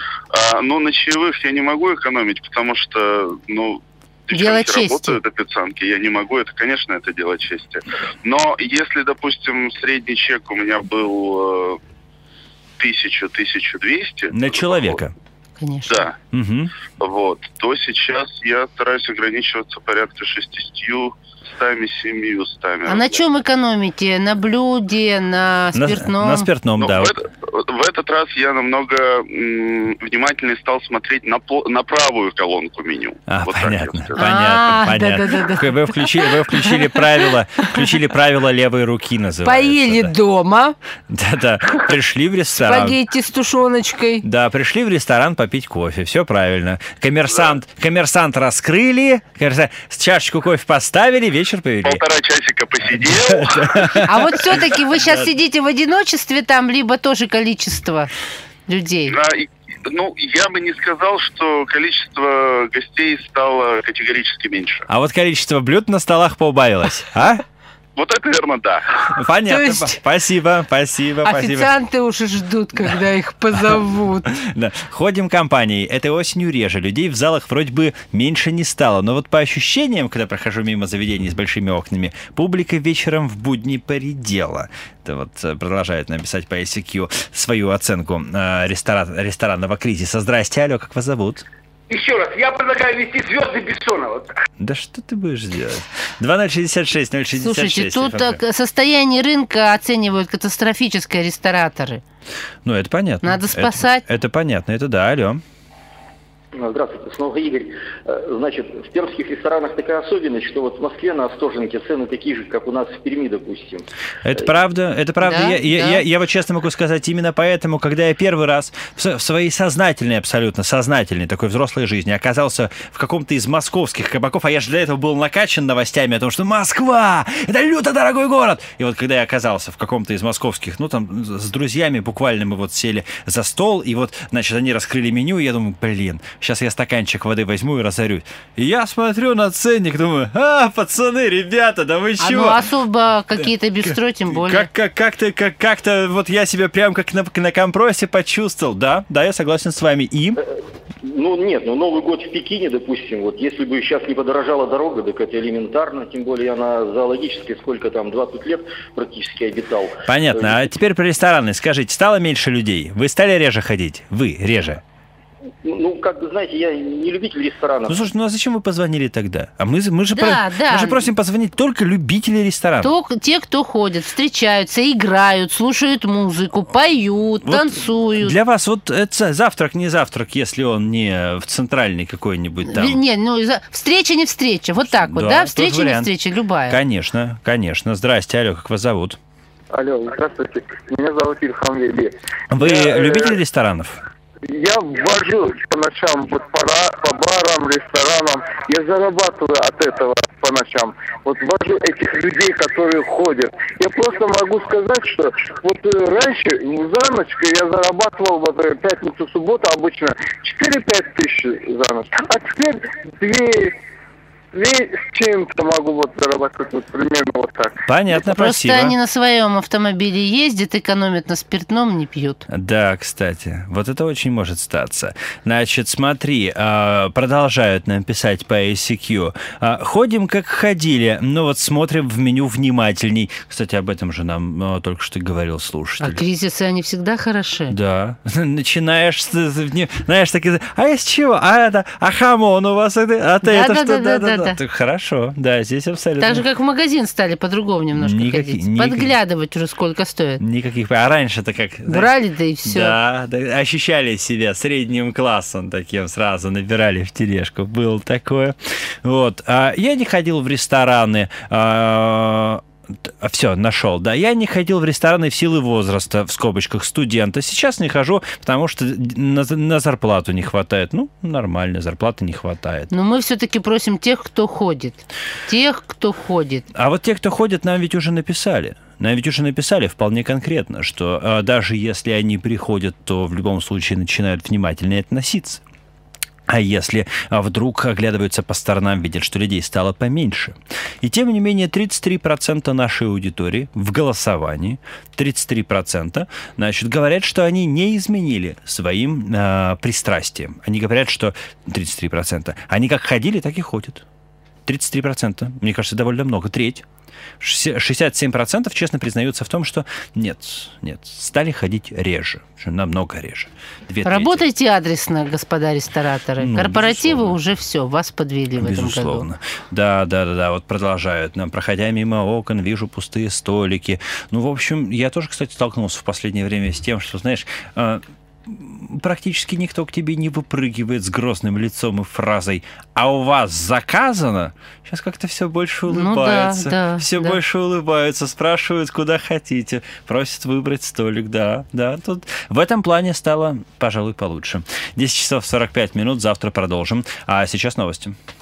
А, ну, на чаевых я не могу экономить, потому что, ну, Дело девчонки чести. работают официантки, я не могу, это, конечно, это дело чести. Но если, допустим, средний чек у меня был э, тысяча - тысяча двести... На человека. конечно. Да. Угу. Вот. То сейчас я стараюсь ограничиваться порядка шестистами, стами, семьюстами. А на чем экономите? На блюде, на спиртном? На, на спиртном, Ну, да. в, это- в этот раз я намного м, внимательнее стал смотреть на, пл- на правую колонку меню. А, Вот так я понятно, скажу. понятно, А, понятно. да-да-да-да. Вы включили, вы включили правила, включили правила левой руки, называется. Поели да. дома, Да-да, пришли в ресторан. спагетти с тушеночкой. Да, пришли в ресторан попить кофе, все правильно. Коммерсант, коммерсант раскрыли, коммерсант, чашечку кофе поставили, вечер повели. Полтора часика посидел. А вот все-таки вы сейчас сидите в одиночестве там, либо тоже количество людей? А, и- Ну, я бы не сказал, что количество гостей стало категорически меньше. А вот количество блюд на столах поубавилось, а? Вот это, наверное, да. Понятно. То есть- Спасибо, спасибо, спасибо. Официанты уже ждут, когда их позовут. Да. Ходим компанией. Этой осенью реже. Людей в залах вроде бы меньше не стало. Но вот по ощущениям, когда прохожу мимо заведений с большими окнами, публика вечером в будни поредела. Это вот э, продолжает нам писать по ай си кью свою оценку э, ресторан, ресторанного кризиса. Здрасте, алло, как вас зовут? Еще раз, я предлагаю вести звезды Бессонова. Да что ты будешь делать? два ноль шестьдесят шесть ноль шестьдесят шесть. Слушайте, тут телефон. так состояние рынка оценивают катастрофическое рестораторы. Ну, это понятно. Надо Это- спасать. Это, понятно, это да, алло. Здравствуйте, снова Игорь. Э, Значит, в пермских ресторанах такая особенность, что вот в Москве на Остоженке цены такие же, как у нас в Перми, допустим. Это правда, это правда. Да, я, я, да. я, я вот честно могу сказать, именно поэтому, когда я первый раз в, с- в своей сознательной, абсолютно сознательной такой взрослой жизни оказался в каком-то из московских кабаков, а я же для этого был накачан новостями о том, что Москва, это люто дорогой город. И вот когда я оказался в каком-то из московских, ну там с друзьями буквально мы вот сели за стол, и вот, значит, они раскрыли меню, и я думаю, блин, сейчас я стаканчик воды возьму и разорюсь. И я смотрю на ценник, думаю, а, пацаны, ребята, да вы А чего? ну особо какие-то бистро, тем более. Как, как, как-то, как, как-то вот я себя прям как на, на компросе почувствовал. Да, да, я согласен с вами. И? Ну нет, ну Новый год в Пекине, допустим, вот если бы сейчас не подорожала дорога, так это элементарно, тем более я на зоологической сколько там, двадцать лет практически обитал. Понятно. А теперь про рестораны. Скажите, стало меньше людей? Вы стали реже ходить? Вы реже? Ну, как бы, знаете, я не любитель ресторанов. Ну, слушай, ну а зачем вы позвонили тогда? А мы, мы, же, Да, про- да. мы же просим позвонить только любителей ресторанов. То- те, кто ходят, встречаются, играют, слушают музыку, поют, Вот танцуют. Для вас вот это завтрак не завтрак, если он не в центральный какой-нибудь там. Вер- Не, ну, за- встреча не встреча, вот так вот, Да, да? тот Встреча не вариант. встреча, любая. Конечно, конечно. Здрасте, алло, как вас зовут? Алло, здравствуйте. Меня зовут Ильхам Вели. Вы Я, э, любитель ресторанов? Я вожу по ночам вот по, ра- по барам, ресторанам. Я зарабатываю от этого по ночам. Вот вожу этих людей, которые ходят. Я просто могу сказать, что вот э, раньше за ночь я зарабатывал вот э, пятницу, субботу обычно четыре-пять тысяч за ночь. А теперь две... Две с чем-то могу вот зарабатывать вот примерно вот так. Понятно, Просто спасибо. они на своем автомобиле ездят, экономят на спиртном, не пьют. Да, кстати, вот это очень может статься. Значит, смотри, а, продолжают нам писать по ай си кью. А, Ходим, как ходили, но вот смотрим в меню внимательней. Кстати, об этом же нам а, только что говорил А слушатель. кризисы, они всегда хороши. Да, начинаешь, с- с- вне- знаешь, такие, а из чего? А это, а хамон у вас, это, а ты это что? Да-да-да-да-да. Так хорошо, да, здесь абсолютно. Так же, как в магазин стали по-другому немножко Никаких- ходить. никаких- Подглядывать уже сколько стоит. Никаких, а раньше-то как... знаешь, Брали, да и все. Да, да, ощущали себя средним классом таким, сразу набирали в тележку. Было такое. Вот. А я не ходил в рестораны. А, все, нашел. Да, я не ходил в рестораны в силу возраста, в скобочках, студента. Сейчас не хожу, потому что на, на зарплату не хватает. Ну, нормально, зарплаты не хватает. Но мы все-таки просим тех, кто ходит. Тех, кто ходит. А вот те, кто ходит, нам ведь уже написали. Нам ведь уже написали вполне конкретно, что а, даже если они приходят, то в любом случае начинают внимательнее относиться. А если а, вдруг оглядываются по сторонам, видят, что людей стало поменьше. И тем не менее тридцать три процента нашей аудитории в голосовании, тридцать три процента, значит, говорят, что они не изменили своим а, пристрастием. Они говорят, что тридцать три процента. Они как ходили, так и ходят. тридцать три процента. Мне кажется, довольно много. Треть. шестьдесят семь процентов честно признаются в том, что нет, нет, стали ходить реже, намного реже. Две Работайте трети. Адресно, господа рестораторы. Ну, корпоративы безусловно. Уже все, вас подвели в безусловно. этом году. Да, да, да, да, вот продолжают. Нам, проходя мимо окон, вижу пустые столики. Ну, в общем, я тоже, кстати, столкнулся в последнее время с тем, что, знаешь, практически никто к тебе не выпрыгивает с грозным лицом и фразой «А у вас заказано?» Сейчас как-то все больше улыбаются. Ну, да, да, все да. больше улыбаются, спрашивают, куда хотите, просят выбрать столик. Да, да, тут в этом плане стало, пожалуй, получше. десять часов сорок пять минут, завтра продолжим. А сейчас новости.